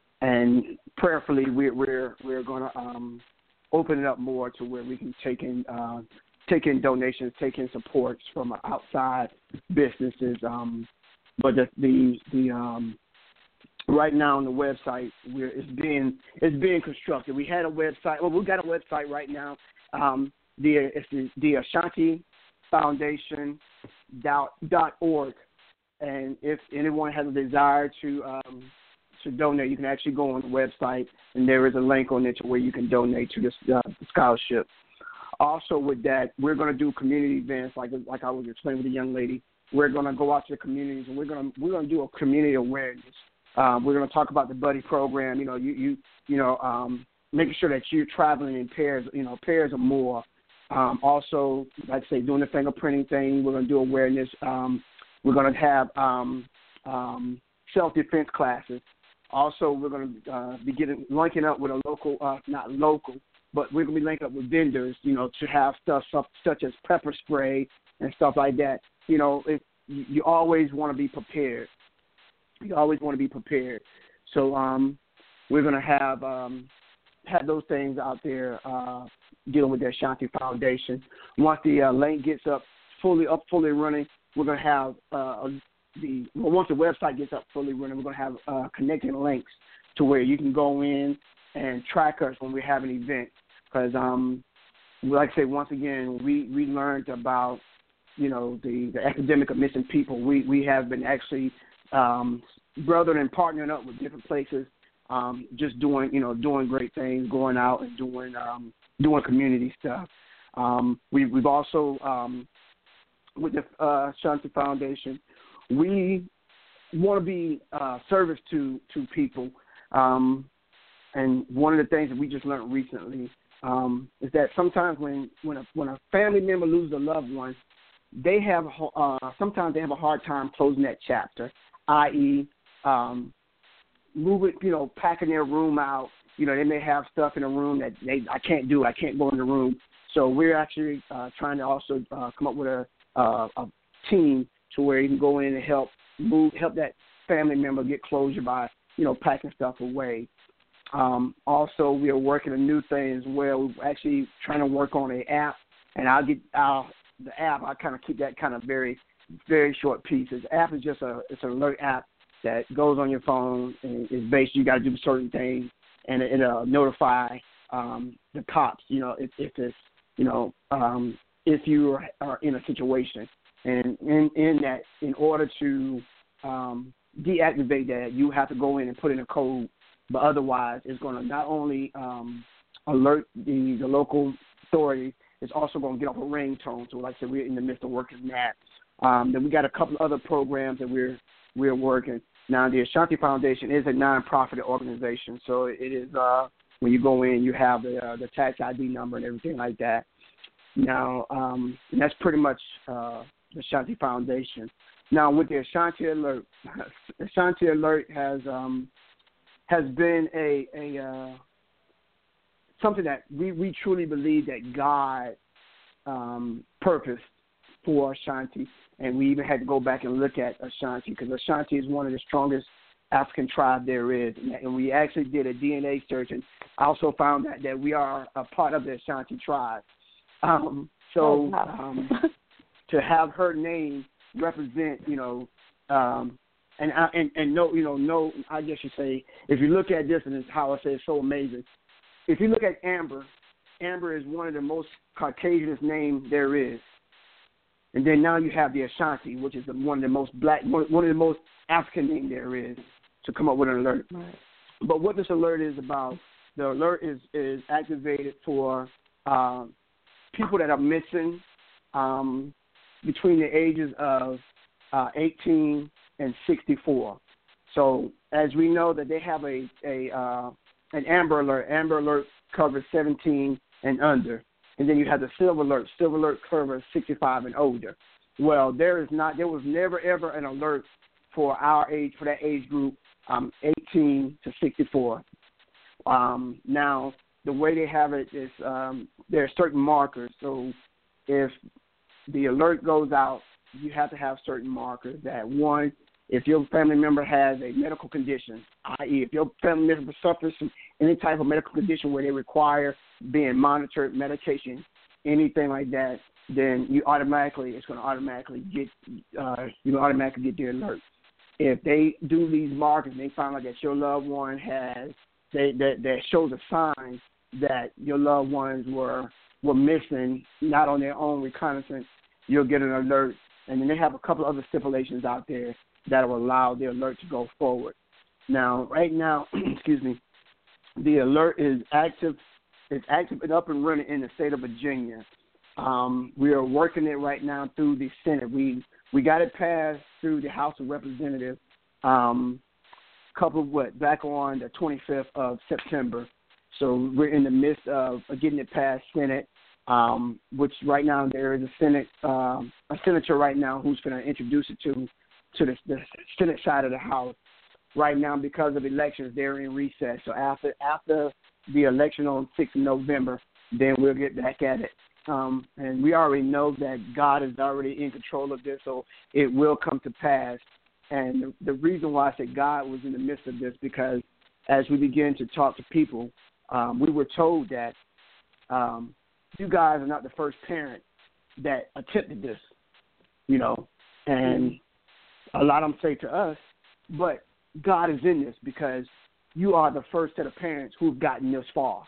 and prayerfully, we're we're we're going to um, open it up more to where we can take in uh, take in donations, take in supports from outside businesses. Um, but the the, the um, right now on the website, we're, it's being it's being constructed. We had a website. Well, we got a website right now. Um, the it's the, the Ashanti Foundation. Dot, dot org, and if anyone has a desire to um, to donate, you can actually go on the website, and there is a link on it to where you can donate to this uh, scholarship. Also, with that, we're going to do community events, like like I was explaining with the young lady. We're going to go out to the communities, and we're going to we're going to do a community awareness. Um, we're going to talk about the buddy program. You know, you you you know, um, making sure that you're traveling in pairs. You know, pairs or more. Um, also, like I say, doing the fingerprinting thing, we're going to do awareness. Um, we're going to have um, um, self-defense classes. Also, we're going to uh, be getting linking up with a local, uh, not local, but we're going to be linking up with vendors, you know, to have stuff, stuff such as pepper spray and stuff like that. You know, if, you, you always want to be prepared. You always want to be prepared. So um, we're going to have um, have those things out there. Uh, dealing with the Ashanti Foundation. Once the uh, link gets up, fully up, fully running, we're going to have uh, the, well, once the website gets up, fully running, we're going to have uh, connecting links to where you can go in and track us when we have an event. Because, um, like I say, once again, we, we learned about, you know, the, the epidemic of missing people. We, we have been actually um, brothering and partnering up with different places, um, just doing, you know, doing great things, going out and doing um, doing community stuff. Um, we, we've also, um, with the uh, Ashanti Foundation, we want to be uh, service to, to people. Um, and one of the things that we just learned recently um, is that sometimes when, when, a, when a family member loses a loved one, they have uh, sometimes they have a hard time closing that chapter, that is, um, moving, you know, packing their room out. You know, they may have stuff in a room that they I can't do. I can't go in the room. So we're actually uh, trying to also uh, come up with a, uh, a team to where you can go in and help move, help that family member get closure by, you know, packing stuff away. Um, also, we are working on new things where we're actually trying to work on an app, and I'll get uh, the app. I kind of keep that kind of very, very short pieces. The app is just a it's an alert app that goes on your phone and is based. You got to do certain things. And it, it'll notify um, the cops, you know, if, if it's, you know, um, if you are in a situation. And in, in that, in order to um, deactivate that, you have to go in and put in a code but otherwise it's going to not only um, alert the, the local authority, it's also going to get off a ringtone. So like I said, we're in the midst of working that. Um, then we got a couple of other programs that we're we're working. Now, the Ashanti Foundation is a nonprofit organization, so it is uh, when you go in, you have the uh, the tax I D number and everything like that. Now, um, and that's pretty much uh, the Ashanti Foundation. Now, with the Ashanti Alert, Ashanti Alert has um, has been a a uh, something that we, we truly believe that God um, purposed for Ashanti, and we even had to go back and look at Ashanti because Ashanti is one of the strongest African tribes there is, and we actually did a D N A search, and I also found that, that we are a part of the Ashanti tribe. Um, so oh, wow. um, to have her name represent, you know, um, and and and no, you know, no, I guess you say, if you look at this, and it's how I say it's so amazing. If you look at Amber, Amber is one of the most Caucasianest names there is. And then now you have the Ashanti, which is one of the most black, one of the most African names there is to come up with an alert. Right. But what this alert is about, the alert is, is activated for um, people that are missing um, between the ages of uh, eighteen and sixty-four. So as we know that they have a, a uh, an Amber Alert. Amber Alert covers seventeen and under. And then you have the Silver Alert. Silver Alert covers sixty-five and older. Well, there is not, there was never, ever an alert for our age, for that age group, um, eighteen to sixty-four. Um, now, the way they have it is um, there are certain markers. So if the alert goes out, you have to have certain markers that, one, if your family member has a medical condition, that is if your family member suffers from any type of medical condition where they require being monitored, medication, anything like that, then you automatically, it's going to automatically get, uh, you automatically get the alert. If they do these markers and they find out that your loved one has, they, that, that shows a sign that your loved ones were, were missing, not on their own reconnaissance, you'll get an alert. And then they have a couple of other stipulations out there that will allow the alert to go forward. Now, right now, excuse me, the alert is active. It's active and up and running in the state of Virginia. Um, we are working it right now through the Senate. We we got it passed through the House of Representatives. Um, couple of what back on the twenty-fifth of September. So we're in the midst of getting it past Senate. Um, which right now there is a Senate um, a senator right now who's going to introduce it to to the, the Senate side of the House. Right now, because of elections, they're in recess. So after after the election on sixth of November, then we'll get back at it. Um, and we already know that God is already in control of this, so it will come to pass. And the, the reason why I said God was in the midst of this, because as we begin to talk to people, um, we were told that um, you guys are not the first parent that attempted this, you know, and a lot of them say to us, but God is in this because you are the first set of parents who've gotten this far,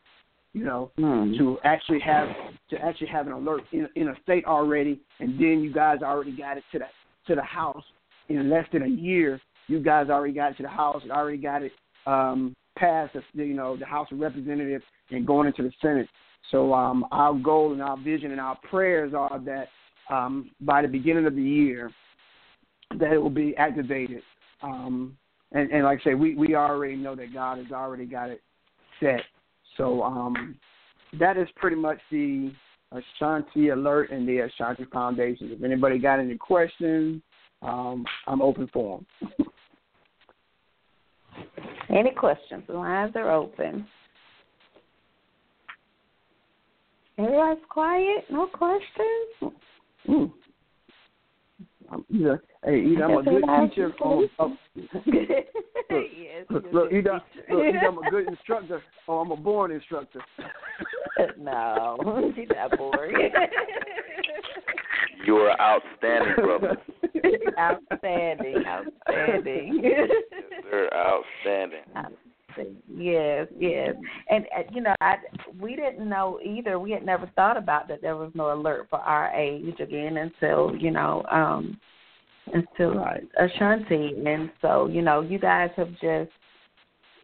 you know, mm. to actually have to actually have an alert in, in a state already, and then you guys already got it to the to the House in less than a year. You guys already got it to the House, and already got it um, past, the, you know, the House of Representatives and going into the Senate. So um, our goal and our vision and our prayers are that um, by the beginning of the year, that it will be activated. Um, and, and like I say, we, we already know that God has already got it set. So um, that is pretty much the Ashanti Alert and the Ashanti Foundation. If anybody got any questions, um, I'm open for them. Any questions? The lines are open. Everybody's quiet? No questions? Mm. Um, either, hey, either I'm a good teacher or oh, look, yes, look, look, either, look, either I'm a good instructor or I'm a born instructor. No, she's not boring. You are outstanding, brother. Outstanding, outstanding. Yes, sir, outstanding. Yes, yes, and uh, you know, I we didn't know either. We had never thought about that there was no alert for our age again until you know, um, until right. Ashanti, and so you know, you guys have just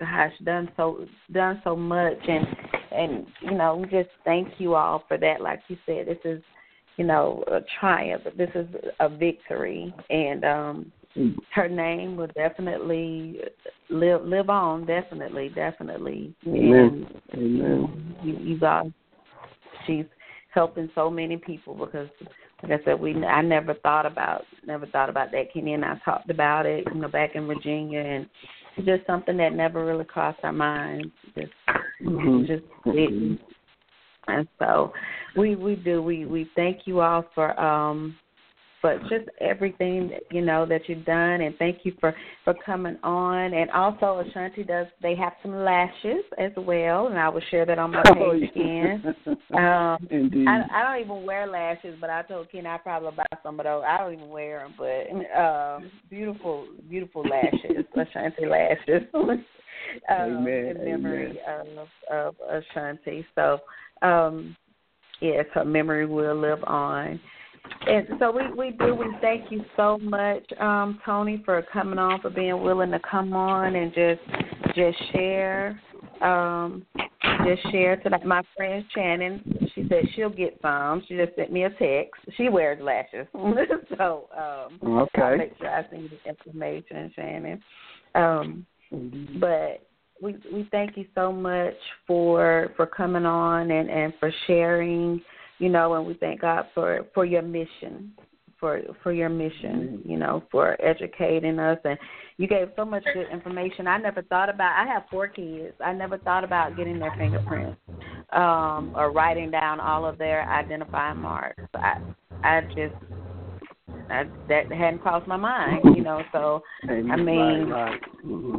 gosh, done so done so much, and and you know, we just thank you all for that. Like you said, this is, you know, a triumph. This is a victory, and um, her name will definitely live live on. Definitely, definitely. Amen. And Amen. You, you guys, she's helping so many people because, like I said, we I never thought about never thought about that. Kenny and I talked about it, you know, back in Virginia, and it's just something that never really crossed our minds. Just, Mm-hmm. just didn't. And so, we we do we, we thank you all for um for just everything, you know, that you've done, and thank you for, for coming on. And also, Ashanti does, they have some lashes as well, and I will share that on my page Oh, yeah. again. Um, Indeed. I, I don't even wear lashes, but I told Ken I probably buy some of those. I don't even wear them, but um, beautiful, beautiful lashes, Ashanti lashes. um, Amen. In memory Amen. of, of Ashanti. So, um, yes, her memory will live on. And so we, we do. We thank you so much, um, Tony, for coming on, for being willing to come on and just just share, um, just share tonight. My friend Shannon, she said she'll get some. She just sent me a text. She wears lashes, so um, Okay. I'll make sure I send you the information, Shannon. Um, but we we thank you so much for for coming on and, and for sharing. You know, and we thank God for, for your mission, for for your mission, you know, for educating us. And you gave so much good information. I never thought about, I have four kids. I never thought about getting their fingerprints um, or writing down all of their identifying marks. I, I just, I, that hadn't crossed my mind, you know, so, I mean, right, right. Mm-hmm.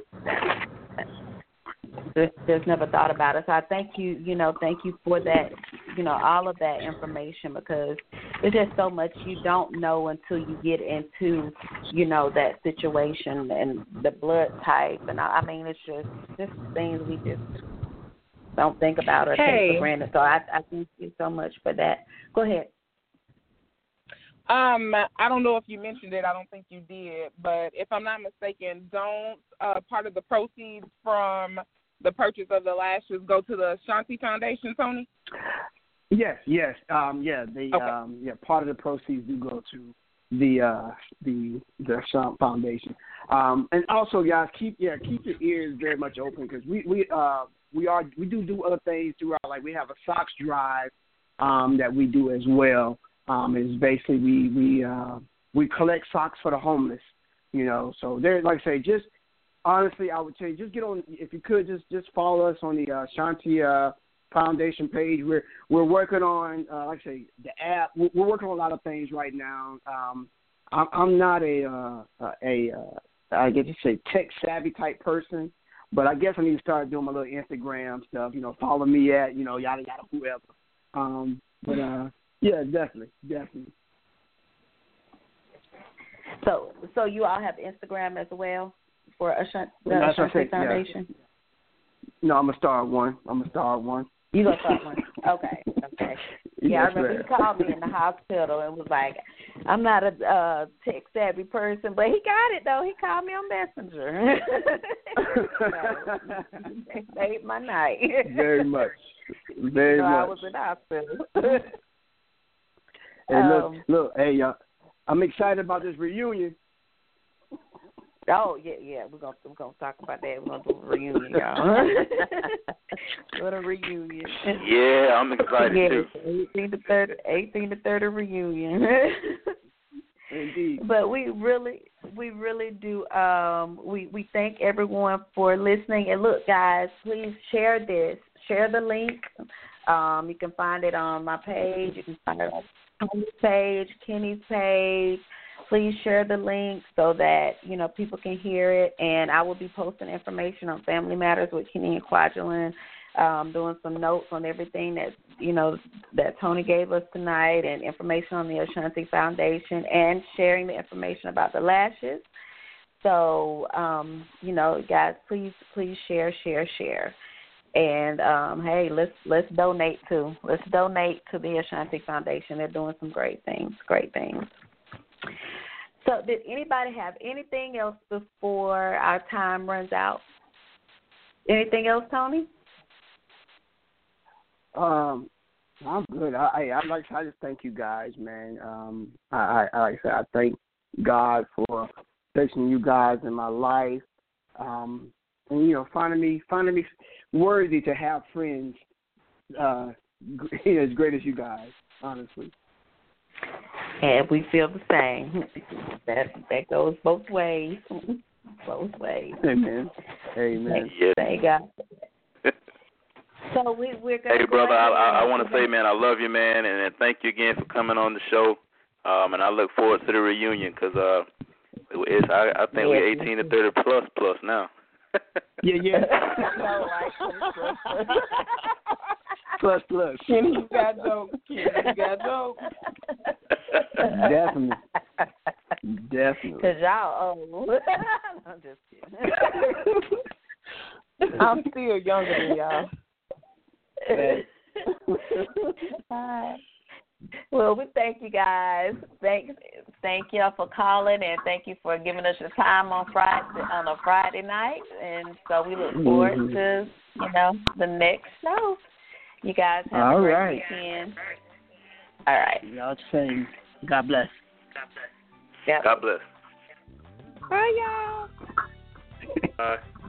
Just, just never thought about it. So I thank you, you know, thank you for that, you know, all of that information, because there's just so much you don't know until you get into, you know, that situation and the blood type. And I, I mean, it's just, just things we just don't think about or Hey. take for granted. So I, I thank you so much for that. Go ahead. Um, I don't know if you mentioned it. I don't think you did. But if I'm not mistaken, don't uh, part of the proceeds from the purchase of the lashes go to the Ashanti Foundation, Tony? Yes, yes, um, yeah. The Okay. um, yeah, part of the proceeds do go to the uh, the the Ashanti Foundation. Um, and also, guys, keep yeah keep your ears very much open, because we we uh we are we do do other things throughout. Like we have a socks drive um, that we do as well. Um, it's basically we we uh, we collect socks for the homeless. You know, so there, like I say, just honestly, I would say just get on, if you could, just just follow us on the uh, Ashanti uh, Foundation page. We're we're working on, uh, like I say, the app. We're, we're working on a lot of things right now. Um, I'm, I'm not a uh, a uh, I guess you say tech savvy type person, but I guess I need to start doing my little Instagram stuff. You know, follow me at you know yada yada whoever. Um, but uh, yeah, definitely, definitely. So, so you all have Instagram as well for Ashanti, the That's what I Ashanti said, yeah. Foundation? No, I'm gonna start one. I'm gonna start one. You gonna start one? Okay, okay. Yeah, Yes, I remember ma'am. he called me in the hospital and was like, "I'm not a uh, tech savvy person, but he got it though. He called me on Messenger." So, it made my night. Very much, very so much. I was in the hospital. Hey, look, Um, look, hey, y'all. I'm excited about this reunion. Oh yeah, yeah. We're gonna we're gonna talk about that. We're gonna do a reunion, y'all. What a reunion! Yeah, I'm excited yeah, too. eighteen to thirty, eighteen to thirty reunion. Indeed. But we really, we really do. Um, we we thank everyone for listening. And look, guys, please share this. Share the link. Um, you can find it on my page. You can find it on Tony's page, Kenny's page. Please share the link so that, you know, people can hear it. And I will be posting information on Family Matters with Kenny and Kwajalein, um, doing some notes on everything that, you know, that Tony gave us tonight, and information on the Ashanti Foundation, and sharing the information about the lashes. So, um, you know, guys, please, please share, share, share. And um, hey, let's let's donate too. Let's donate to the Ashanti Foundation. They're doing some great things, great things. So, did anybody have anything else before our time runs out? Anything else, Tony? Um, I'm good. I, I I like I just thank you guys, man. Um, I, I like I said, I thank God for placing you guys in my life. Um, and you know, finding me finding me worthy to have friends, uh, as great as you guys, honestly. And we feel the same. That that goes both ways. Both ways. Amen. Amen. Yes. Thank God. So we, we're going Hey, brother, I, I, I want to say, man, I love you, man, and, and thank you again for coming on the show. Um, and I look forward to the reunion because uh, it's I, I think we're eighteen to thirty plus plus now. Yeah, yeah. No, like, plus, plus. Kenny, you got dope. Kenny, you got dope. Definitely. Definitely. Because y'all old. I'm just kidding. I'm still younger than y'all. Hi. Well, we thank you guys. Thank, thank y'all for calling, and thank you for giving us your time on Friday on a Friday night. And so we look forward mm-hmm. to you know the next show. You guys have All a great right. weekend. All right. Y'all same. God bless. God bless. Yep. God bless. Bye, y'all. Bye.